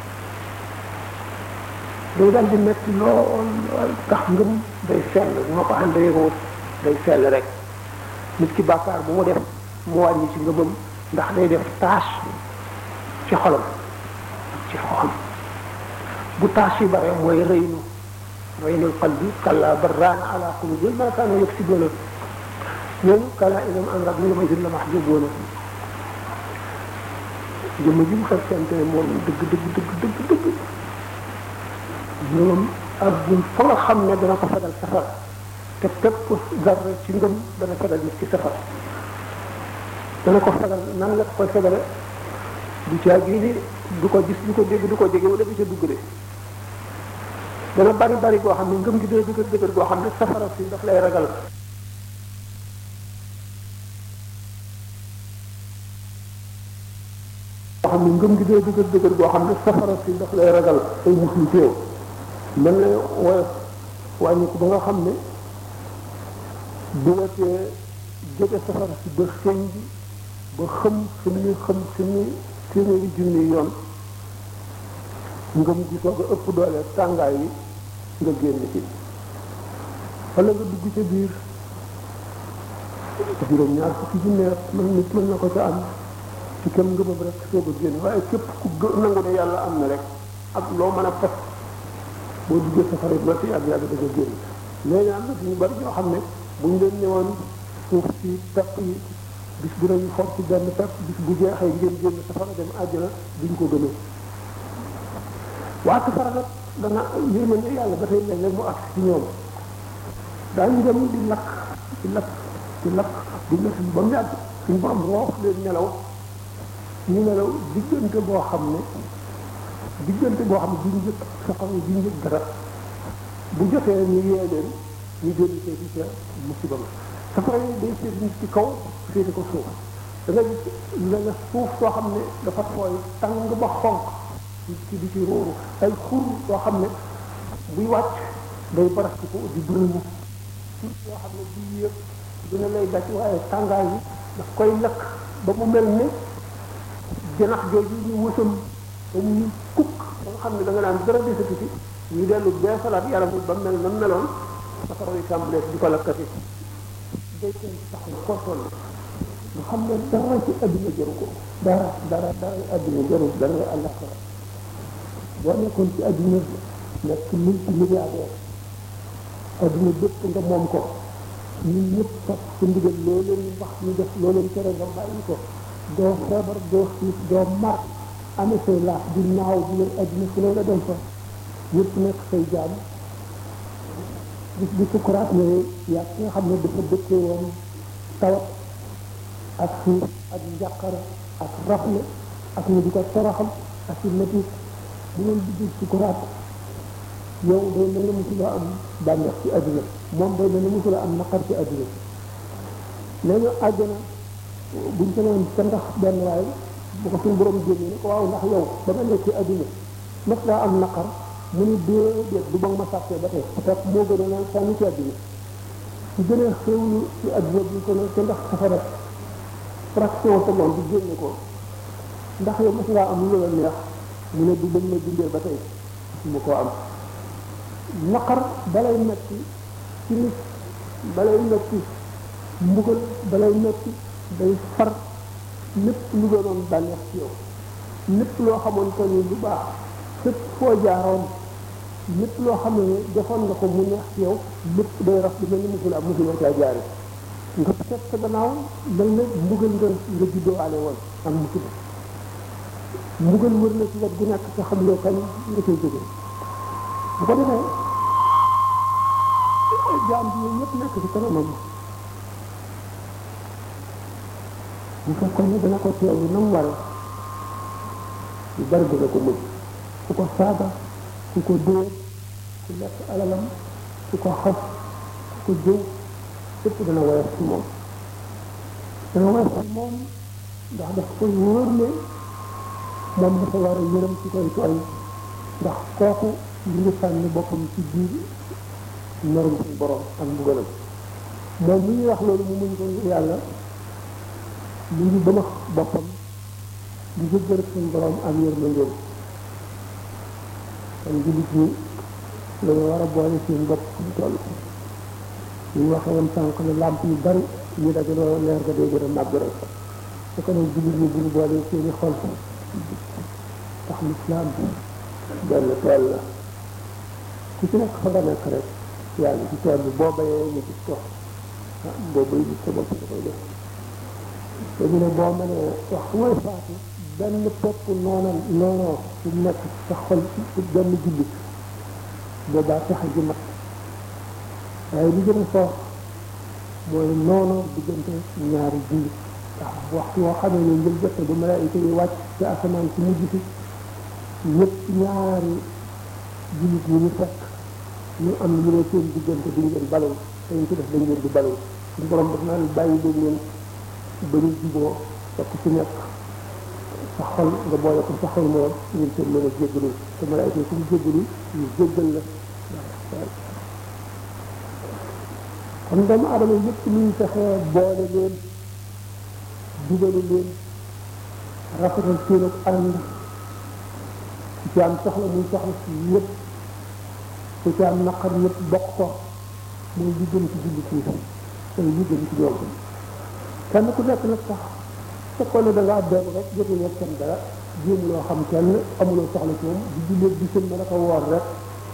day daal di metti lool lool tax ngëm day sell moo ko àndee wut day sell rek nit ki bàkkaar bu mu def mu wàññi ci ngëmam ndax day def tâche ci xolam ci xolam bu tâche yi bare mooy rëynu raynul qalbi kalla bal raana ala qulubihim ma kaanu yaksibuuna ñooñu kalla innahum an rabbihim yawma idin la mahjuubuuna jëmm ji bu fekkente ne moom dëgg dëgg dëgg dëgg dëgg ñoom àggul fa nga xam ne dana ko fegal safara te pépp zarra ci ngëm dana fegal nit ci safara dana ko fegal nan la koy fegale du caa gi du ko gis du ko dégg du ko jege wala du ca dugg de dana bari bari goo xam ne ngëm gi dana dëgër dëgër goo xam ne safara si daf lay ragal goo xam ne ngëm gi dana dëgër dëgër goo xam ne safara si daf lay ragal ay musul teew mën na woyof wàññi ko ba nga xam ne du la tee jóge safara si ba xëñ bi ba xëm fi muy xëm fi muy téeméeri junni yoon ngëm gi soog a ëpp doole tàngaay yi nga génn ci wala nga dugg ca biir juróom ñaar fukki junni mën nit mën na ko ca am ci kem ngëmam rek soog a génn waaye képp ku nangu ne yàlla am na rek ak loo mën a fas boo duggee safara ba ci yàgg yàgg da nga génn léegi am na suñu bari ñoo xam ne buñ leen ñëwoon suuf si pepp yi bis bu nañu for ci benn pepp bis bu jeexee ngeen génn safara dem àjjana duñ ko gëmee waa safara nag dana yërmande yàlla ba tey léeg-léeg mu agsi ci ñoom daañu dem di lakk di lakk di lakk di lakk ba mu yàgg suñu borom roof leen nelaw ñu nelaw diggante boo xam ne diggante boo xam ne duñ njëkk safara duñ njëkk dara bu jotee ñu yee leen ñu dellu see ci ca musiba ma safara yi day seet nit ci kaw féete ko suuf da nga gis la nga suuf soo xam ne dafa tooy tàng ba xonq nit ki di ci róoru ay xur yoo xam ne buy wàcc day barastu ko di bërëmu suuf yoo xam ne buy yëg dina lay daj waaye tàngaay yi daf koy lakk ba mu mel ne janax jooju ñu wësam ba mu kukk ba nga xam ne da nga naan dara desatu ci ñu dellu bee salaat yaram bi ba mel na meloon safara yi tàmbalee di ko lakkati day teel taxul fortoon nga xam ne dara ci adduna jëru ko dara dara dara adduna jëru dara àllaxira boo nekkoon ci adduna nekk multimilliardaire adduna bépp nga moom ko ñun ñëpp sax ci ndigal loo leen wax ñu def loo leen tere nga bàyyi ko doo feebar doo xiif doo mar amee say laaf di naaw bu leen adduna fu ne nga dem fa ñëpp nekk say jaam bis bi sukuraat ñëwee yaa ki nga xam ne dafa dëkkee woon tawat ak xiif ak njàqara ak rafle ak ñu di ko toroxal ak ci métit bu leen di sukuraat yow day mel ne mosuloo am bànneex ci adduna moom day mel ne mosuloo am naqar ci adduna léegi àjjana buñ ko noon sa ndax benn waay bu ko suñu borom génne ne ko waaw ndax yow ba nga nekk ci adduna mas daa am naqar mu ni déedéet du ba nga ma sàkkee ba tey fekk moo gën a naan sànni ci adduna su gën a xéwlu ci adduna bi ko ne te ndax safara fraction seconde bi génne ko ndax yow mas ngaa am lu la neex mu ne du bañ ma dundee ba tey mu ko am naqar balay metti ci nit balay metti mbugal balay metti day far lépp lu doonoon bànneex ci yow lépp loo xamoon ko ni lu baax fépp foo jaaroon lépp loo xam ne defoon nga ko mu neex ci yow lépp day raf di mel ni musul am musuloo caa jaari nga seet sa gannaaw mel ne mbugal nga nga juddoowaale woon am musul mbugal wër na ci wet gu nekk te xamuloo kañ nga koy jógee bu ko defee jaam bi yooyu yëpp nekk ci kanamam bu fekkoon ne dana ko teewlu na mu waree lu bari dana ko mën ku ko saaga ku ko dóor ku lekk alalam ku ko xas ku jëw lépp dana woyof ci moom dana woyof ci moom ndax daf koy wóor ne moom dafa war a yërëm ci koy tooñ ndax kooku li ngi sànni boppam ci biir merum suñu borom ak mbugalam moom mi ñuy wax loolu mu muñ ko yàlla mu ngi bëmax boppam di jëggal suñu borom ak yërmandeem kon jullit ñi dañoo war a boole seen bopp fu mu toll ñu waxee woon sànq ne làmp yu bari ñu dajaloo leer ga day gën a màgg rek su ko nag jullit ñi bu ñu boolee seen i xol tax lislaam benn tool la ku ci nekk fa nga nekk rek yaa ngi ci tool bi boo bayee ñu gis ko ah boo bay gis sa bopp da koy def te ñu ne boo mënee wax fu may faatu benn pepp noonal noonoo su nekk sa xol ci benn jullit boobaa tax ji mat waaye li gën a soox mooy noonoo diggante ñaari jullit ndax waxtu woo xamee ne njël jot ba malaayika yi wàcc ci asamaan si mujj si ñëpp ñaari jullit yi ñu fekk ñu am lu ne seen diggante duñ leen balal te ñu ci def dañ leen di balal suñu borom daf naa bàyyi leen leen ba ñu juboo fekk ci nekk sa xol nga boole ko sa xol moom ngeen seen mën a jéggalu te malaayika yi suñu jéggalu ñu jéggal la kon doomu aadama yëpp luy fexee boole leen dugalu leen rafetal seen ak ànd ku ci am soxla muy soxla si yëpp ku ci am naqar yëpp bokk ko mooy li gën ci jullit yi mooy li gën ci ñoom kenn ku nekk nag sax fekkoon ne da ngaa benn rek jotuñu ak kenn dara jéem loo xam kenn amuloo soxla ci moom di jullit di sën ma la ko woor rek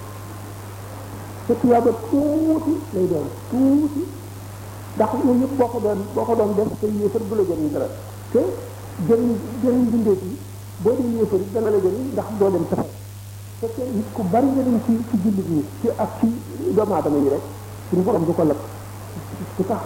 fekk yaa ba tuuti lay doon tuuti ndax ñun ñëpp boo ko doon boo ko doon def te yéefar bu la jëriñ dara te jëriñ jëriñ bindeet yi boo dee yéefar yi dana la jëriñ ndax doo dem safara fekkee nit ku bari njëriñ ci ci jullit ñi ci ak ci doomu aadama yi rek suñu borom du ko lakk ku tax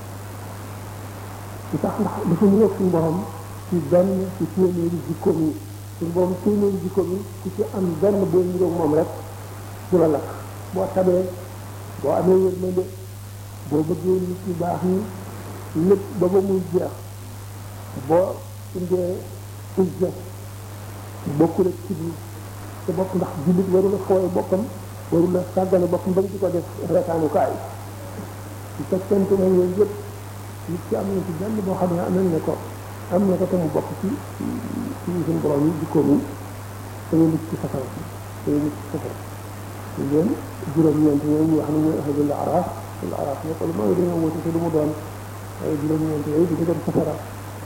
ku tax ndax dafa ñëw suñu borom ci benn ci téeméeri jikkoom yi suñu borom téeméeri jikkoom yi ku ci am benn boo ñëw moom rek du la lakk boo tabee boo amee yërmande boo bëggee nit ñu baax ñi lépp ba ba muy jeex boo indee izza bokkul ak ci biir te bopp ndax jullit waru la fooye boppam waru la sàggane boppam ba di ko def reetaanukaay su fekkente ne yooyu yëpp nit ci am na ci benn boo xam ne amal na ko am na ko te mu bokk ci ci suñu borom yi jikkoom yi te nit ci safara te nit ci safara ngeen juróom-ñeent yooyu ñu wax ne ñooy ahlul araaf ahlul araaf nag wala mooy dañoo wóote te lu mu doon waaye juróom-ñeent yooyu duñu dem safara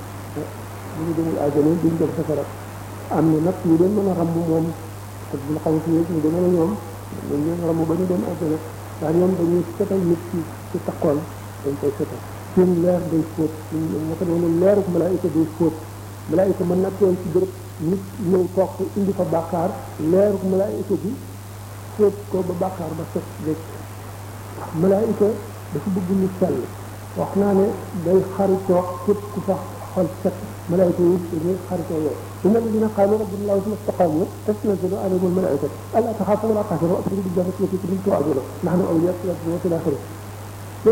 bu ñu demul àjjana duñu dem safara am na nag ñu leen mën a ramb moom te bu la xam si yëpp ñu demee na ñoom dañ leen ramb ba ñu dem àjjana ndax ñoom dañuy setal nit ci ci takkoon dañ koy setal seen leer day fóot naka noonu leeruk malaayika day fóot malaayika mën na toon ci bërëb nit ñëw toog indi fa bàkkaar leeruk malaayika bi fóot ko ba bàkkaar ba set rek malaayika dafa bëgg ñu sell wax naa ne day xaritoo képp ku sax xol set malaayika yi dañuy xaritoo yow inna alladina qaalu rabbuna llahu summa istaqaamu tatanazzalu alayhim almalaika alla taxaafu wala tahzanu wabshiru bil jannati allati kuntum tu'aduna nahnu awliyaukum wa fil aaxirati te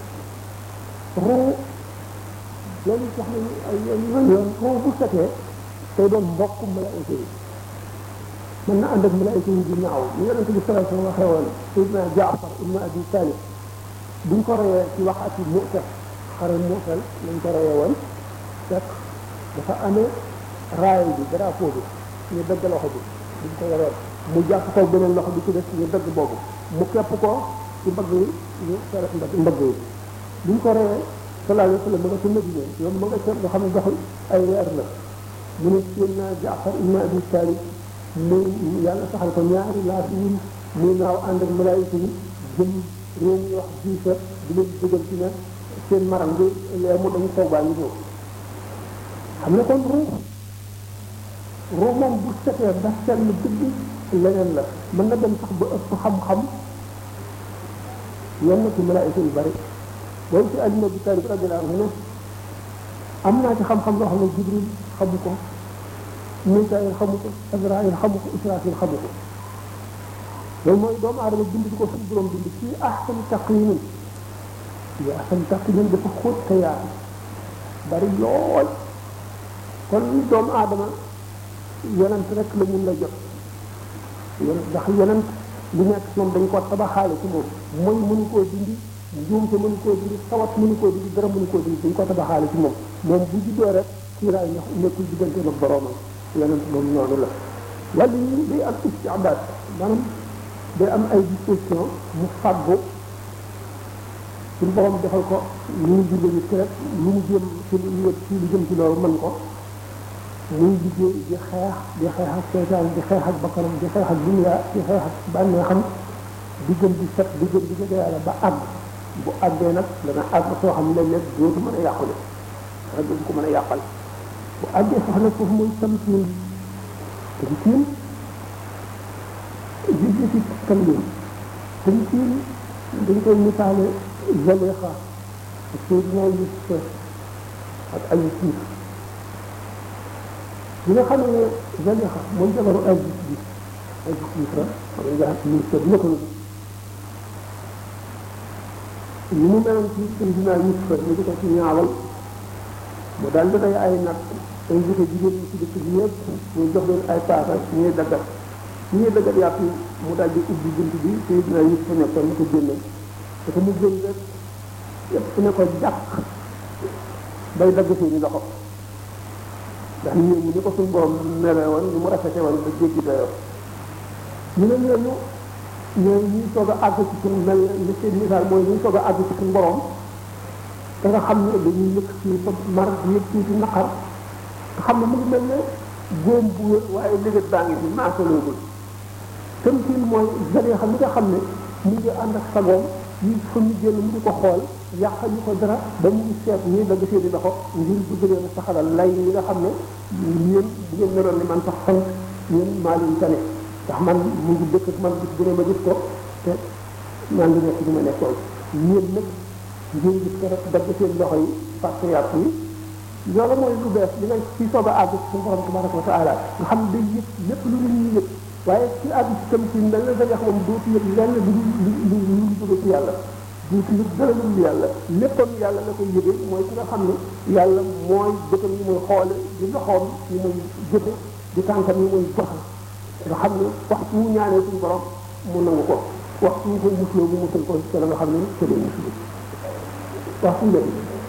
roo loolu wax nañu ay yoon yoon roo bu setee tey doon mbokk malaayika yi mën na ànd ak malaayika yi di ñaaw ñu yonente bi sallallahu alayhi wa sallam waxee woon Seydina Jaafar ibnu Abi Talib buñ ko reyee ci waxati Mu'ta xare Mu'tal lañ ko reyee woon fekk dafa amee raay bi drapeau bi ñu dëgg loxo bi buñ ko yoree mu jàpp ko beneen loxo bi ci des ñu dëgg boobu mu kepp ko ci mbagg yi ñu seret mbagg mbagg yi buñ ko reyee sallallahu alayhi wa sallam ma nga ca Madina yoon ma nga ca nga xam ne doxul ay weer la mu ne Seydina Jaafar ibnu Abi Talib muy yàlla saxal ko ñaari laaf yi muy naaw ànd ak malaayika yi jëm réew mi wax jiisa di leen dugal ci ne seen maram bi lee mu dañu taw baa ngi ñëw xam ne kon ruux ruux moom bu setee ba sell dëgg leneen la mën na dem sax ba ëpp xam-xam yenn ci malaayika yu bari boobu ci Ali ibn Abi Talib radiyallahu anhu ne am naa ci xam-xam loo xam ne Jibril xamu ko Mikaayil xamu ko Azraayil xamu ko Israafil xamu ko loolu mooy doomu aadama bind di ko suñu borom bind fii ahsan taqwiim fii ahsan taqwiim dafa xóot te yaatu bari lool kon doomu aadama yonent rek la mun la jot yonent ndax yonent lu nekk moom dañ ko tabaxaale ci moom mooy mënu koo dindi njuumte mënu koo dindi sawat mënu koo dindi dara mënu koo dindi dañ ko tabaxaale ci moom moom bu juddoo rek kiiraay ñax nekkul diggante ak boroomam yonent moom noonu la wàllu yi day am istiabaat maanaam day am ay disposition mu fàggu suñu borom defal ko lu mu jullee nit ki rek lu mu jëm ci lu ci lu jëm ci loolu mën ko muy liggéey di xeex di xeex ak seytaan di xeex ak bakkanam di xeex ak dunya di xeex ak bànneexam di gën di set di gën di jege yàlla ba àgg bu àggee nag dana àgg soo xam ne léeg-léeg dootu mën a yàqule dara dootu ko mën a yàqal bu àggee sax nag foofu mooy tamkiin tamkiin jigé ci tamkiin tamkiin dañ koy misaale Zalexa ak Seydina Yusuf ak Ayuub bi nga xam ne Zalexa mooy jabaru Aziz bi Aziz Misra xam nga ministre bi nekkoon ni mu meloon ci Seydina Yusuf ñu di ko ci ñaawal mu daal di day ay nag invité jigéen ñi ci dëkk bi yëpp ñu jox leen ay paaka ñuy daggat ñuy daggat yàpp yi mu daal di ubbi bunt bi Seydina Yusuf nekkoon ñu ko génne te ko mu génn rek yëpp fu ne ko jàkk bay dagg seeni loxo ndax ñun ñu ko suñu borom melee woon ñu mu rafete woon ba jéggi dayoo ñu ne ñooñu ñooy ñuy soog a àgg ci suñu mel li seen misaal mooy ñuy soog a àgg ci suñu borom te nga xam ne dañuy yëg ci mar yëg ci ci naqar nga xam ne mu ngi mel ne góom bu wér waaye légat baa ngi fi maasaloogul tamkiin mooy jëlee xam li nga xam ne mu ngi ànd ak sagoom yi fa mu génn mu di ko xool yàq ñu ko dara ba mu ngi seet ñuy dagg seeni loxo ngir bëgg leen saxalal lay yi nga xam ne yéen bu ngeen meloon ni man sax sant yéen maa leen tane ndax man mu ngi dëkk ak man gis bu ne ma gis ko te maa ngi nekk li ma nekkoon yéen nag ngeen gis ko rek dagg seen loxo yi fàtte yàpp yi loolu mooy lu bees li nga ci soog a àgg suñu borom tabaraka wa taala nga xam day yëpp lépp lu nit ñi yëpp waaye ci àgg ci tam ci mel na da nga xam dootu yëpp lenn lu lu lu lu jóge ci yàlla duuti lu dara lu yàlla léppam yàlla la koy yëge mooy ki nga xam ne yàlla mooy bëtam yi muy xoole di loxoom yi muy jëfe di tànkam yi muy joxe nga xam ne waxtu mu ñaanee suñu borom mu nangu ko waxtu mu koy musloo mu musal ko te la nga xam ne te lay muslu waxtu nga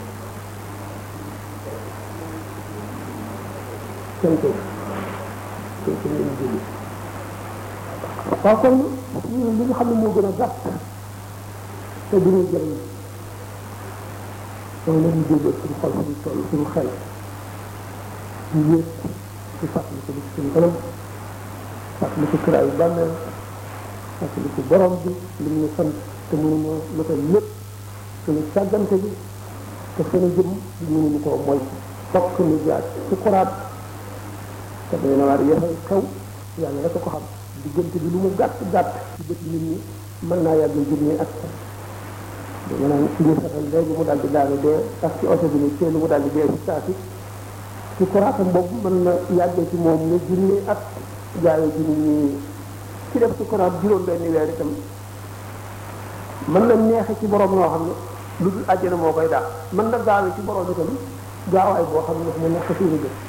tey tey tey tey lañu jóge waaw kon li nga xam ne moo gën a gàtt te du ñu jëriñ loolu la ñuy déggee suñu xol suñu toll suñu xel ñu yéeg ci fàttali ko suñu kanam fàttali ko kiraayu bàmmeel fàttali ko borom bi li mu sant te mënuñoo matal lépp suñu sàggante bi te suñu jëm mënuñu koo moy fokk ñu jaar ci kuraat te dañu ne waar yéexal xew yàlla rek ko xam diggante bi lu mu gàtt gàtt ci bët nit ñi mën naa yàgg junni at dama naan ci biir saxal léegi mu daal di daanu dee ak ci oto bi ni teelu mu daal di dee ci saa si ci kuraatam boobu mën na yàggee ci moom ne junni at jaayee junni ñi ci def ci kuraat juróom benn weer itam mën na neexe ci borom noo xam ne lu dul àjjana moo koy daal mën na gaawe ci borom itam gaawaay boo xam ne mu nekk ci lu jëm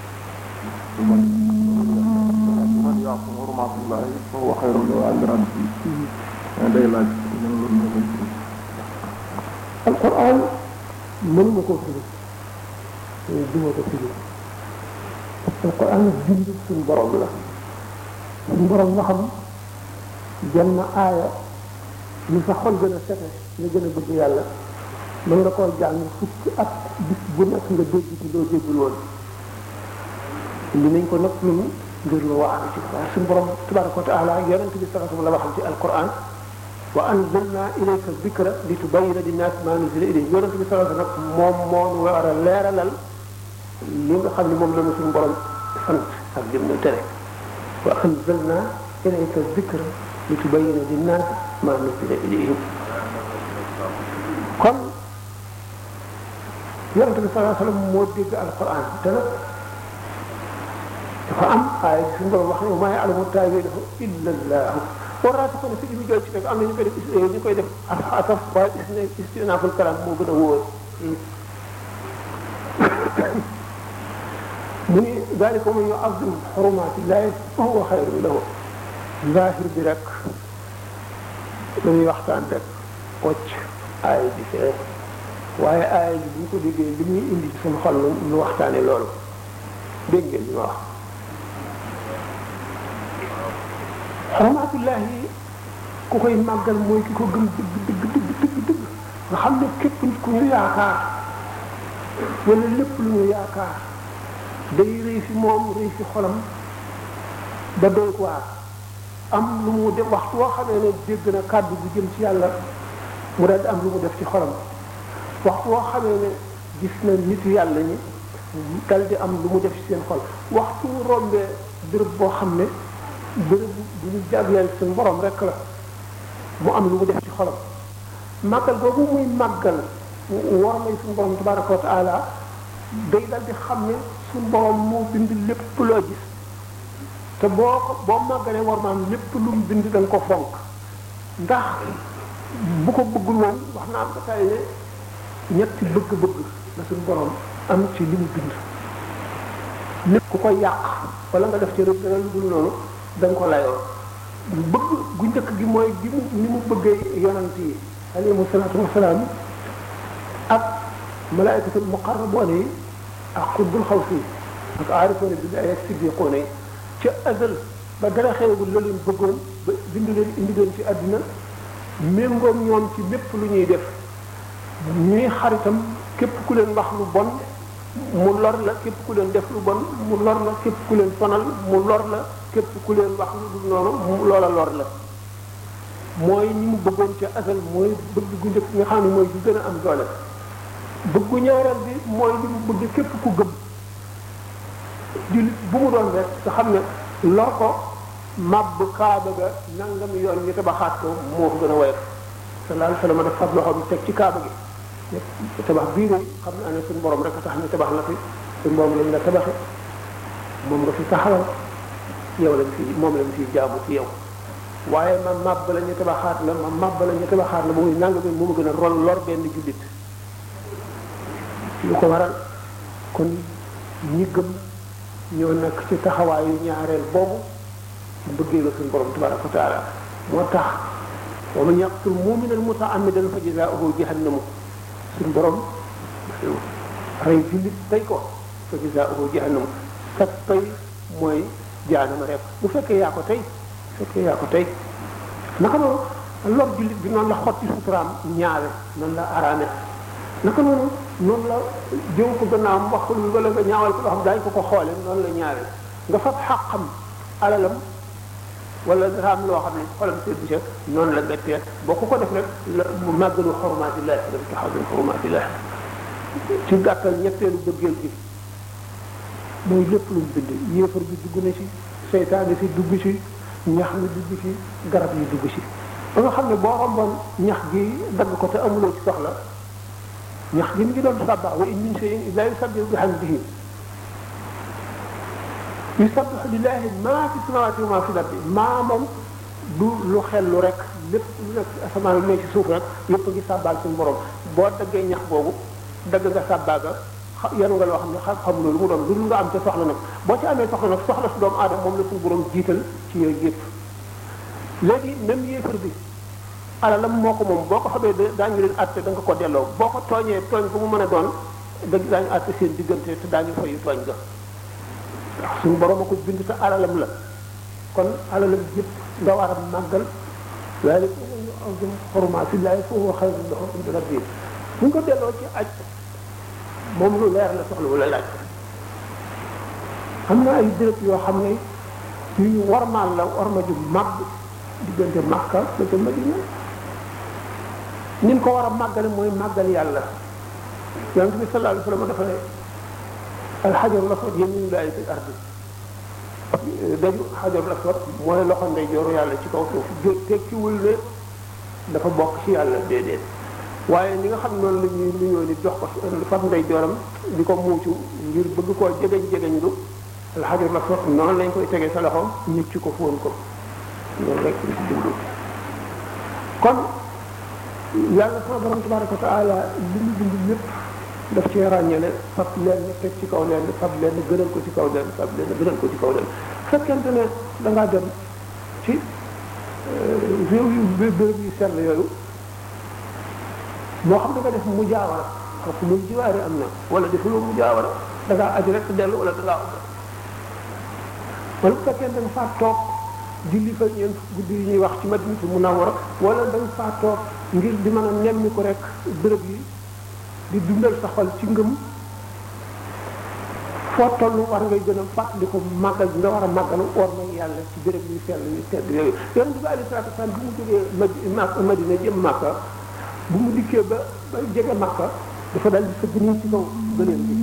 man yàqu hurmatullahi fa huwa xayrun lahu inda rabbihi day laaj man loolu moo koy firi alquran mënuma koo firi duma ko firi alquran bind suñu borom la suñu borom nga xam jenn aaya ñu sa xol gën a sete nga gën a bëgg yàlla mën nga koo jàng fukki at bis bu nekk nga dégg ci loo déggul woon li nañ ko nag ñun ngir lu waxal ci waaye suñu borom tabaraka wa taala yonent bi sallallahu alayhi wa sallam la waxal ci alquran wa anzalna ilayka dhikra litubayyina linnaasi maa nuzila ilayhim yonent bi sallallahu alayhi wa sallam moom moo war a leeralal li nga xam ne moom la ñu suñu borom sant ak lim ñu tere wa anzalna ilayka dhikra litubayyina linnaasi maa nuzila ilayhim kon yonent bi sallallahu alayhi wa sallam moo dégg alquran te nag dafa am ay suñu borom wax ne maa ya'lamu ta'wiilahu illa Allah waraatu ko ne fi ñu jël ci rek am na ñu koy def ñu koy def asaf waaye istinaaful kalaam moo gën a wóor mu ni dalika man yu'azzim hurumaatillahi fa huwa xayrun lahu zahir bi rek dañuy waxtaan rek wocc aay bi fee waaye aay bi bu ñu ko déggee li ñuy indi ci suñu xol lu waxtaane loolu dégg ngeen li ma wax xurmaatullahi ku koy màggal mooy ki ko gëm dëgg dëgg dëgg dëgg dëgg nga xam ne képp nit ku ñu yaakaar wala lépp lu ñu yaakaar day rëy fi moom rëy fi xolam ba doy waar am lu mu def waxtu woo xamee ne dégg na kàddu bu jëm ci yàlla mu daal di am lu mu def ci xolam waxtu woo xamee ne gis na nitu yàlla ñi dal di am lu mu def ci seen xol waxtu mu rombee béréb boo xam ne béréb bu ñu jagleel suñu borom rek la mu am lu mu def ci xolam màggal boobu muy màggal war may suñu borom tabaraka wa taala day dal di xam ne suñu borom moo bind lépp loo gis te boo ko boo màggalee war maam lépp lu mu bind da nga ko fonk ndax bu ko bëggul woon wax naa ba tey ne ñetti bëgg-bëgg la suñu borom am ci li mu bind lépp ku ko yàq wala nga def ci rëbb dana lu dul noonu da nga ko layoo bëgg gu njëkk gi mooy gi mu ni mu bëggee yonant yi alayhimu salaatu wasalaam ak malaayikatul muqarraboon yi ak xutbul xaws yi ak aarifoon billahi ak siddiqoon yi ca azal ba dara xewagul la leen bëggoon ba bind leen indi leen ci àddina méngoom ñoom ci lépp lu ñuy def ñuy xaritam képp ku leen wax lu bon mu lor la képp ku leen def lu bon mu lor la képp ku leen sonal mu lor la képp ku leen wax lu dul noonu mu loola lor la mooy ñi mu bëggoon ca asal mooy bëgg gu njëkk nga xam ne mooy du gën a am doole bëggu ñaareel bi mooy li mu bëgg képp ku gëm jullit bu mu doon rek nga xam ne lor ko màbb kaaba ga nangami yoon ñu tabaxaat ko moo ko gën a woyof sallallahu alayhi wa sallam dafa fab loxo bi teg ci kaaba gi tabax bii de xam naa ne suñu borom rek a tax ñu tabax la fi suñu borom lañ la tabaxe moom nga fi taxawal yow lañ fi moom lañ fi jaamu ci yow waaye ma màbb la ñu tabaxaat la ma màbb la ñu tabaxaat la ba muy nangami moo ma gën a rol lor benn jullit lu ko waral kon ñi gëm ñoo nekk ci taxawaayu ñaareel boobu ci bëggee la suñu borom tabaraka wa taala moo tax wa man yaqtul mu'minan muta'ammidan fa jazaa'uhu jahannamu suñu borom rey jullit tey ko fa jazaa'uhu jahannamu sax tey mooy jaanama rek bu fekkee yaa ko tey bu fekkee yaa ko tey naka noonu lor jullit bi noonu la xotti suturaam ñaawe noonu la araame naka noonu noonu la jëw ko gannaawam wax ko wala nga ñaawal ko loo xam daañu ko ko xoole noonu la ñaawe nga fab xàqam alalam wala dafa am loo xam ne xolam seddu ca noonu la bettee boo ko ko def rek la mu màggalu xormaatillahi daf taxaw bi xormaatillahi ci gàttal ñetteelu bëggeel gi mooy lépp lu mu bind yéefar bi dugg na ci seytaane si dugg ci ñax mi dugg ci garab yi dugg ci ba nga xam ne boo romboon ñax gi dagg ko te amuloo ci soxla ñax gi mi ngi doon sàbba wa in min shay'in illa yusabbihu bihamdihi yusabbihu lillahi maa fi samawati wa maa fi lardi maa moom du lu xellu rek lépp lu nekk ci asamaan lu nekk ci suuf rek yëpp a ngi sàbbaal suñu borom boo daggee ñax boobu dagg nga sàbbaaga yanu nga loo xam ne xam xamuloo lu mu doon lu nga am ca soxla nag boo ci amee soxla nag soxla su doomu aadama moom la suñu borom jiital ci yooyu yëpp léegi même yéefar bi alalam moo ko moom boo ko xamee daañu leen àtte da nga ko delloo boo ko tooñee tooñ bu mu mën a doon da daañu àtte seen diggante te daañu fayu tooñ ga ndax suñu borom a ko bind te alalam la kon alalam yëpp nga war a màggal waaye azim xurmaatillahi fa huwa xayrun lahu inda rabbih bu ñu ko delloo ci aj moom lu leer la soxla wala laaj am na ay béréb yoo xam ne yu ñu warmaal la warma ju màgg diggante Makka ba ca Madina ni ñu ko war a màggale mooy màggal yàlla yonent bi sallallahu alayhi wa sallam dafa ne alxajarul aswad yamiinullaahi fil ardi daju xajarul aswad mooy loxo ndeyjooru yàlla ci kaw suuf tekkiwul ne dafa bokk ci yàlla déedéet waaye ni nga xam noonu la ñuy nuyoo ni jox ko fab ndeyjooram di ko muucu ngir bëgg koo jegeñ jegeñ lu alxajarul aswad noonu lañ koy tegee sa loxo ñëcc ko fóon ko loolu rek la ci dund kon yàlla sama borom tabaraka wa taala li mu bind lépp daf cee ràññale fab leen teg ci kaw leen fab leen gënal ko ci kaw leen fab leen gënal ko ci kaw leen fekkente ne da ngaa dem ci réew yu béréb yu sell yooyu moo xam da nga def mu jaawara kooku mu jiwaare am na wala defuloo mu jaawara da ngaa aju rek dellu wala da ngaa umra wala bu fekkee da nga faa toog julli fa ñeent guddi yi ñuy wax ci Madinatu Munawwara wala da nga faa toog ngir di mën a nemmi ko rek béréb yi di dundal sa xol ci ngëm foo toll war ngay gën a fàttali ko màggal nga war a màggal war na yàlla ci béréb yu sell yu tedd yooyu yonent bi alayhi salaatu wasalaam bu mu jógee Madina jëm Màkka bu mu dikkee ba ba jege Màkka dafa dal di sëgg nii ci kaw gëléem bi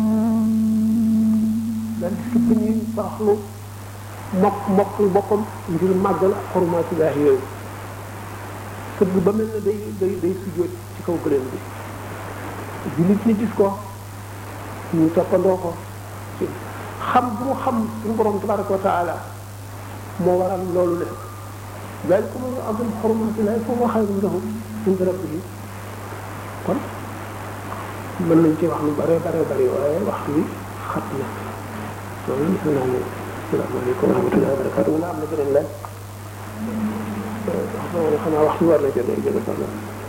dal di sëgg nii baaxlu mokk mokklu boppam ngir màggal xormaatillaahi yooyu sëgg ba mel ne day day day sujjóot ci kaw gëléem bi jullit ñi gis ko ñu toppandoo ko xam bu mu xam suñu borom tabaraka wa taala moo waral loolu le dalika man azim xormaatillaahi fa huwa xayrun lahu inda rabbihi kon mën nañ ci wax lu bare bare bare waaye waxtu bi xat na loolu defe naa ne asalaamaaleykum wa rahmatullahi wa barakatu wala am na beneen laaj xanaa waxtu war na jël jël solo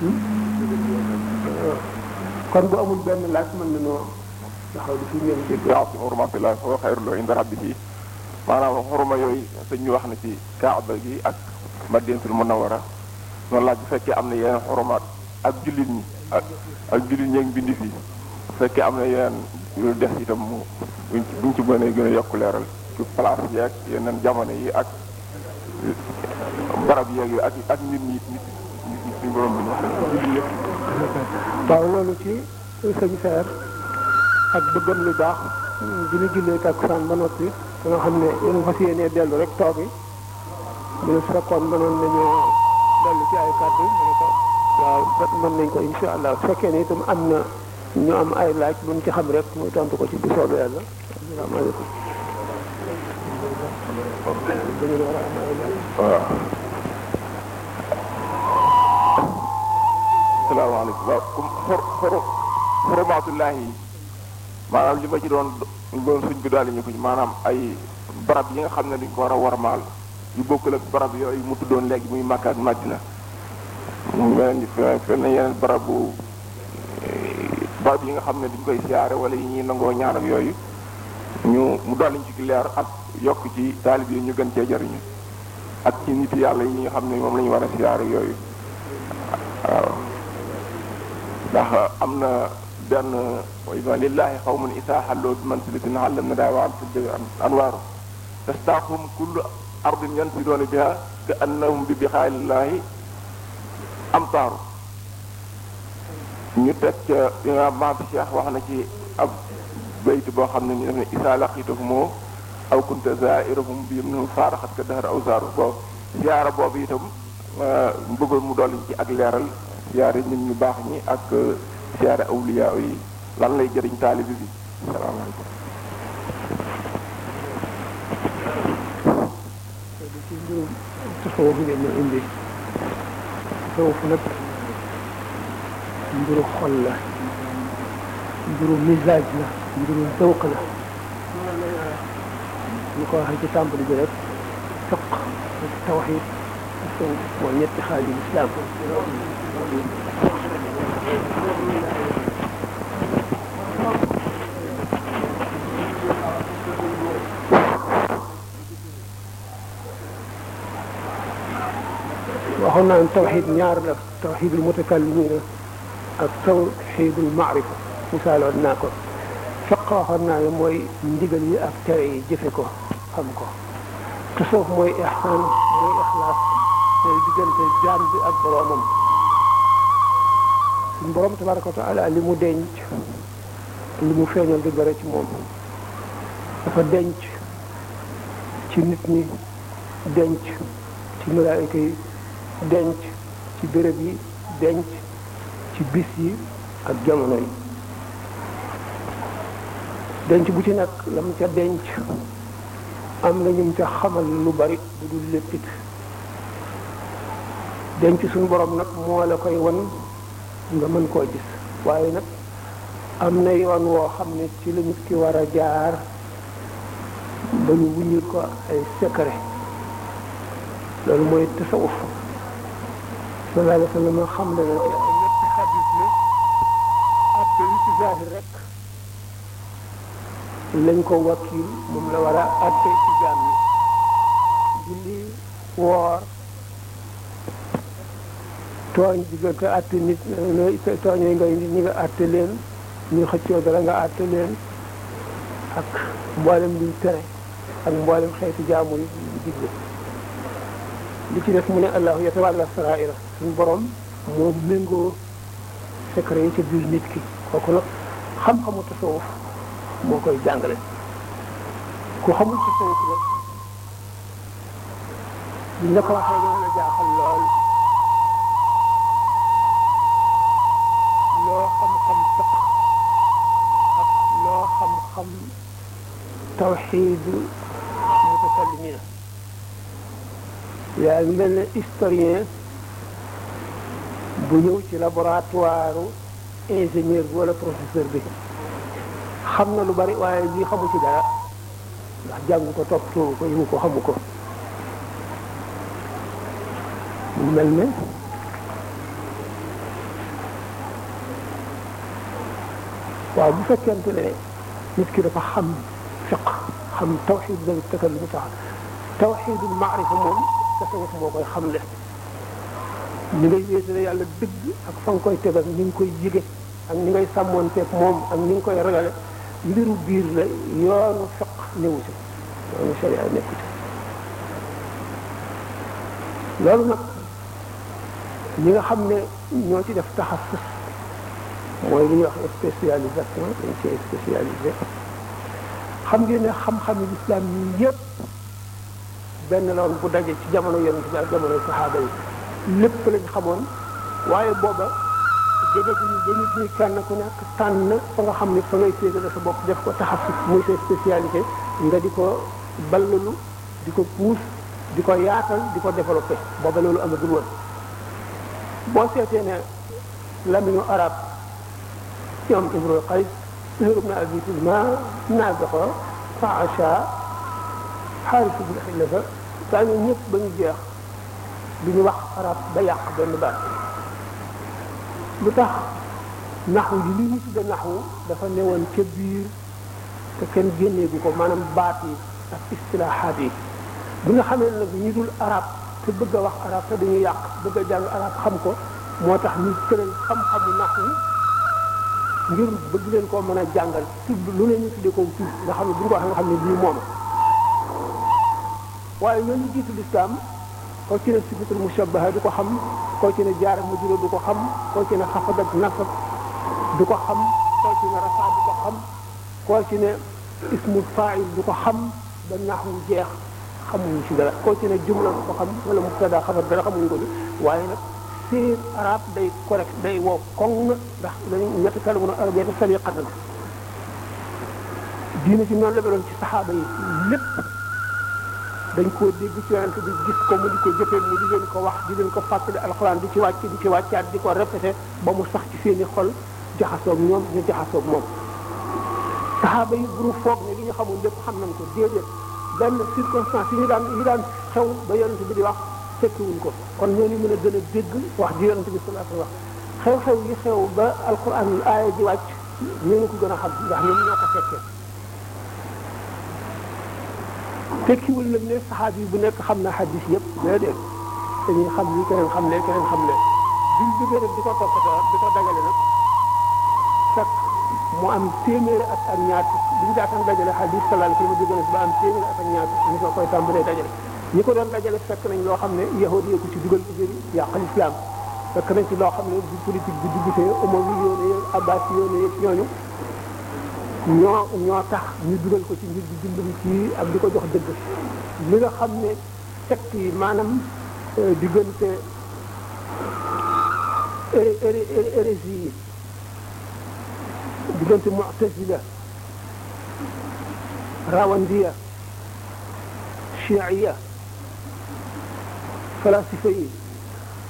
kon bu amul benn laaj mën nañoo taxaw di fi ngeen dégg waaw si xurmatillahi fa xayrun inda rabbihi maanaam xurma yooyu sëñ ñu wax na ci kaaba gi ak Madinatul Munawwara noonu laaj bu fekkee am na yeneen xurmaat ak jullit ñi ak ak jullit ñi ak bindi fi bu fekkee am na yeneen yu des itam mu buñ ci mënee gën a yokk leeral ci place yi ak yeneen jamono yi ak barab yeeg ak ak nit ñi nit ñi suñu borom bi wax na jullit ñëpp. waaw loolu ci sëñ Seer ak bëggam lu baax bi ñu jullee takkusaan ba noppi da nga xam ne yéen fas yéenee dellu rek toog yi bu ñu fekkoon mënoon nañoo dellu ci ay kàddu mu ne ko waaw mën nañ ko insha allah bu fekkee ne itam am na ñu am ay laaj buñ ci xam rek muy tontu ko ci bu soobee yàlla asalaamaaleykum. waaw. salaamaaleykum waaw comme xor xor xormaatullaahi maanaam li ma ci doon doon suñ bi daal ñu ko maanaam ay barab yi nga xam ne dañ ko war a warmaal yu bokkul ak barab yooyu mu tuddoon léegi muy Makka ak Madina mu mel ni fenn yeneen barabu barab yi nga xam ne dañ koy siyaare wala yi ñuy nangoo ñaan ak yooyu ñu mu dolli ñu ci leer ak yokk ci taalib yi ñu gën cee jariñu ak ci nit yàlla yi nga xam ne moom la ñu war a siyaare yooyu waaw ndax am na benn wa lillahi qawmun isaa xalloo bi mansilatin allam na daa waan fi anwaaru tastaaxum kullu ardin yansidoona biha ka annahum bi bixaalillahi amtaaru ñu teg ca bi nga maam Cheikh wax na ci ab bayt boo xam ne ñu def ne isaa laqitahum aw kunta zairahum bi yum faaraxat ka dahar aw zaaru boobu siyaara boobu itam bëggoon mu dolli ci ak leeral siyaare nit ñu baax ñi ak siyaare awliya yi lan lay jëriñ taalibi bi salaamaaleykum. ci mbirum tasawuf ngeen ma indi tasawuf nag mbiru xol la mbiru misaaj la mbiru zawq la ñu ko waxee ci tàmbali bi rek fiq ak tawxiid tasawuf mooy ñetti xaaju lislaam waxoon naa ne tawxiid ñaar la tawxiidul mutakallimiina ak tawxiidul maarifa misaaloon naa ko fiq waxoon naa ne mooy ndigal yi ak tere yi jëfe ko xam ko tasawuf mooy ixsaan mooy ixlaas mooy diggante jaam bi ak boroomam suñu boroom tabaraka wa taala li mu denc li mu feeñal di bare ci moom dafa denc ci nit ñi denc ci malaayika yi denc ci béréb yi denc ci bis yi ak jamono yi denc bu ci nekk la mu ca denc am na ñu ca xamal lu bari bu dul léppit denc suñu borom nag moo la koy wan nga mën koo gis waaye nag am na yoon woo xam ne ci la nit ki war a jaar ba ñu wuññil ko ay secret loolu mooy tasawuf sallallahu alayhi wa sallam xam le na ci ay ñetti xadis ne atte yi ci zahir rek lañ ko wakkil moom la war a atte ci jaam yi julli woor tooñ diggante atte nit tooñee ngay nit ñi nga atte leen ñu xëccoo dara nga atte leen ak mboolem luy tere ak mboolem xeeti jaamu yi digle li ci def mu ne allahu yatawalla saraira suñu borom moo méngoo secret yi ca biir nit ki kooku nag xam-xamu tasawuf moo koy jàngale ku xamul tasawuf nag buñ la ko waxee dana la jaaxal lool loo xam-xam fiq ak loo xam-xam tawxiidu mutakallimina yaa ngi mel ne historien bu ñëw ci laboratoire ingénieur bi wala professeur bi xam na lu bari waaye lii xamu ci dara ndax jàng ko toppatoo ko yi mu ko xamu ko mu mel ne waaw bu fekkente ne nit ki dafa xam fiq xam tawxid la takallum tax tawxidul maarifa moom tasawuf moo koy xamle ni ngay wéetale yàlla dëgg ak fa nga koy tegal ni nga koy yëge ak ni ngay sàmmoonteeg moom ak ni nga koy ragale mbiru biir la yoonu fiq néewu ci yoonu sharia nekku ci loolu nag ñi nga xam ne ñoo ci def taxassus mooy li ñuy wax spécialisation dañ ci spécialisé xam ngeen ne xam-xami lislaam yi yëpp benn la woon bu daje ci jamono yonent bi ak jamono saxaaba yi lépp lañ xamoon waaye booba jóge bu ñu ba nit ñi kenn ku nekk tànn fa nga xam ne fa ngay féetale sa bopp def ko taxassus muy sa spécialité nga di ko ballalu di ko puus di ko yaatal di ko développé booba loolu amagul woon boo seetee ne lamiñu arab ñoom Imrul Qays Zuhayr ibn Abi Sulma Naabiqa Faasha Xaaris ibn Xilafa gaa ñoo ñëpp ba ñu jeex du ñu wax arab ba yàq benn baat lu tax naxwu ji li ñu tudde naxwu dafa newoon ca biir te kenn génneegu ko maanaam baat yi ak istilaaxaat yi bi nga xamee nag ñu dul arab te bëgg a wax arab te dañuy yàq bëgg a jàng arab xam ko moo tax ñu tëral xam-xamu naxwu ngir bëgg leen koo mën a jàngal tudd lu ne ñu tuddee ko tudd nga xam ne bu ñu ko waxee nga xam ne bii moom waaye ñooñu jiitu lislaam koo ci ne sifatul mushabbaha du ko xam koo ci ne jaara majruur du ko xam koo ci ne xafad ak nasab du ko xam koo ci ne rafa du ko xam koo ci ne ismul faa'il du ko xam ba naxwu jeex xamuñu ci dara koo ci ne jumla du ko xam wala mubtada xabar dara xamuñu ko waaye nag séer arab day correct day wow koŋ ndax dañu ñetti kalimu arabiyya saliqatan diine ci noonu la meloon ci saxaaba yi lépp dañ koo dégg ci yonent bi gis ko mu di ko jëfee mu di leen ko wax di leen ko fàttali alxuraan di ci wàcc di ci wàccaat di ko répété ba mu sax ci seeni xol jaxasoog ñoom ñu jaxasoog moom saxaaba yi buru foog ne li ñu xamul lépp xam nañ ko déedéet benn circonstance yi ñu daan yi daan xew ba yonent bi di wax fekkiwuñ ko kon ñooñu mën a gën a dégg wax ji yonent bi sallallahu alayhi wa sallam xew-xew yi xew ba alxuraan aaya ji wàcc ñooñu ko gën a xam ndax ñoom ñoo ko fekkee tekkiwul nag ne saxaab yi bu nekk xam na xadis yëpp déedéet dañuy xam li keneen xam ne keneen xam ne biñ jógee rek di ko toppatoo di ko dagale nag fekk mu am téeméeri at ak ñaar bi ñu daataan dajale xadis sallallahu alayhi wa sallam jóge na ba am téeméeri at ak ñaar ñu ko koy tàmbalee dajale ñi ko doon dajale fekk nañ loo xam ne yahudi yi ko ci dugal ci biir yàqal islam fekk nañ ci loo xam ne bu politique bi dugutee umawi yoone abbas yoone yëpp ñooñu ñoo ñoo tax ñu dugal ko ci ngir di dimbali ci ak di ko jox dëgg li nga xam ne secte yi maanaam diggante hérésie yi diggante mu'tazila rawandiya chiiya falasifa yi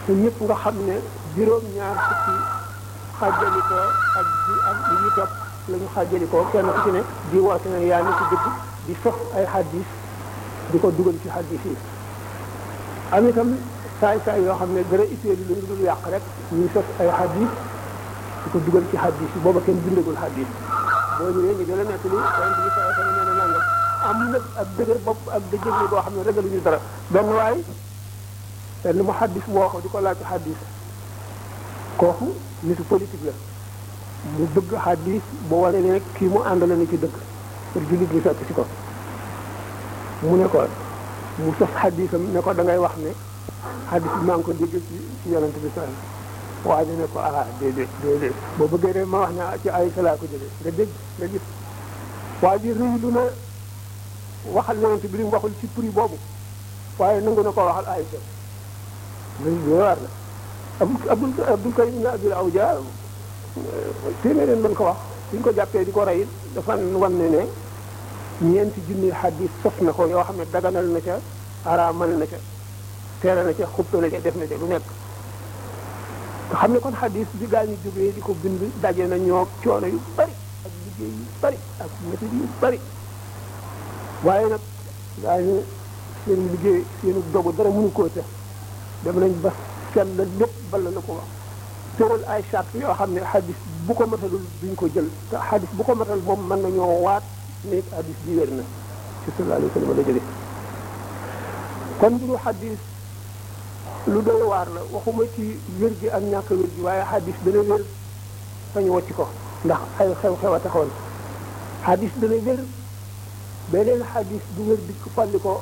te ñëpp nga xam ne juróom-ñaar fukki xaajalikoo ak di ak li ñu topp la ñu xaajalikoo kenn ku ci ne di woote ne yaa ni ci dëgg di sos ay xaddis di ko dugal ci xaddis yi am itam saay saay yoo xam ne dara ittee lu ñu dul yàq rek ñuy sos ay xaddis di ko dugal ci xaddis yi booba kenn bindagul xaddis boo ñëwee ñu dala nekk li yonent bi saa sama nee na nangam am nag ak dëgër bopp ak dëjëgli boo xam ne ragaluñu dara benn waay benn mu xaddis woo ko di ko laaj xaddis kooku nitu politique la mu bëgg xaddis boo wane ne kii mu ànd la ni ci dëgg pour jullit ñi fekk ci ko mu ne ko mu sos xaddisam ne ko da ngay wax ne xaddis bi maa ngi ko dégg ci ci yonent bi saa waaye ne ko ah déedéet déedéet boo bëggee de ma wax ne ci ay salaa ko jëlee nga dégg nga gis waa ji rëy lu na waxal yonent bi li mu waxul ci prix boobu waaye nangu na ko waxal Aïcha rëy lu war la abul abul abul kay na abul awja téeméer mën ko wax suñ ko jàppee di ko rey dafa wan ne ne ñeenti junni xaddis sos na ko yoo xam ne daganal na ca araamal na ca teera na ca xubta na ca def na ca lu nekk nga xam ne kon xaddis bi gaa ñu jógee di ko bind daje na ñoo coono yu bari ak liggéey yu bari ak méthode yu bari waaye nag gaa ñu seen liggéey seenu dogu dara mënu koo ca dem nañ ba sell lépp bala la ko wax tëral ay charte yoo xam ne xaddis bu ko matalul duñ ko jël te xaddis bu ko matal moom mën nañoo waat ne xaddis bi wér na ci sallallahu alayhi wa sallam la jóge kon mbiru xaddis lu doy waar la waxuma ci wér gi ak ñàkk wér gi waaye xaddis dana wér sañu wacc ko ndax ay xew-xew a taxoon xaddis dana wér beneen xaddis du wér di ko falli ko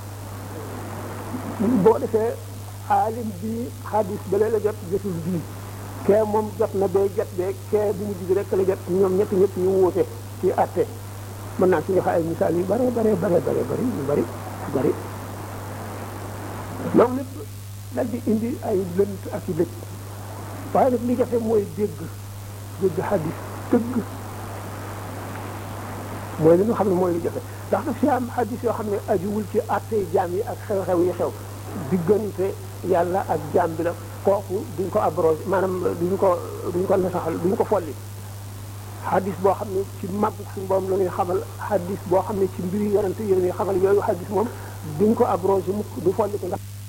boo defee aalim bi xaddis ba la jot jotul bii kee moom jot na bee jot bee kee bu mu jigi rek la jot ñoom ñett ñëpp ñu wuute ci atte mën naa ci joxe ay misaal yu bare bare bare bare bari yu bari bari loolu lépp dal di indi ay lënt ak i lëj waaye nag li jafe mooy dégg dégg xaddis dëgg mooy li nga xam ne mooy li jafe ndax daf si am xaddis yoo xam ne ajuwul ci attey jaam yi ak xew-xew yi xew diggante yàlla ak jaam bi la kooku duñ ko abrogé maanaam duñ ko duñ ko nasaxal duñ ko folli xaddis boo xam ne ci màggu suñu borom la ñuy xamal xaddis boo xam ne ci mbiri yonente yi la ñuy xamal yooyu xaddis moom duñ ko abrogé mukk du folli ko ndax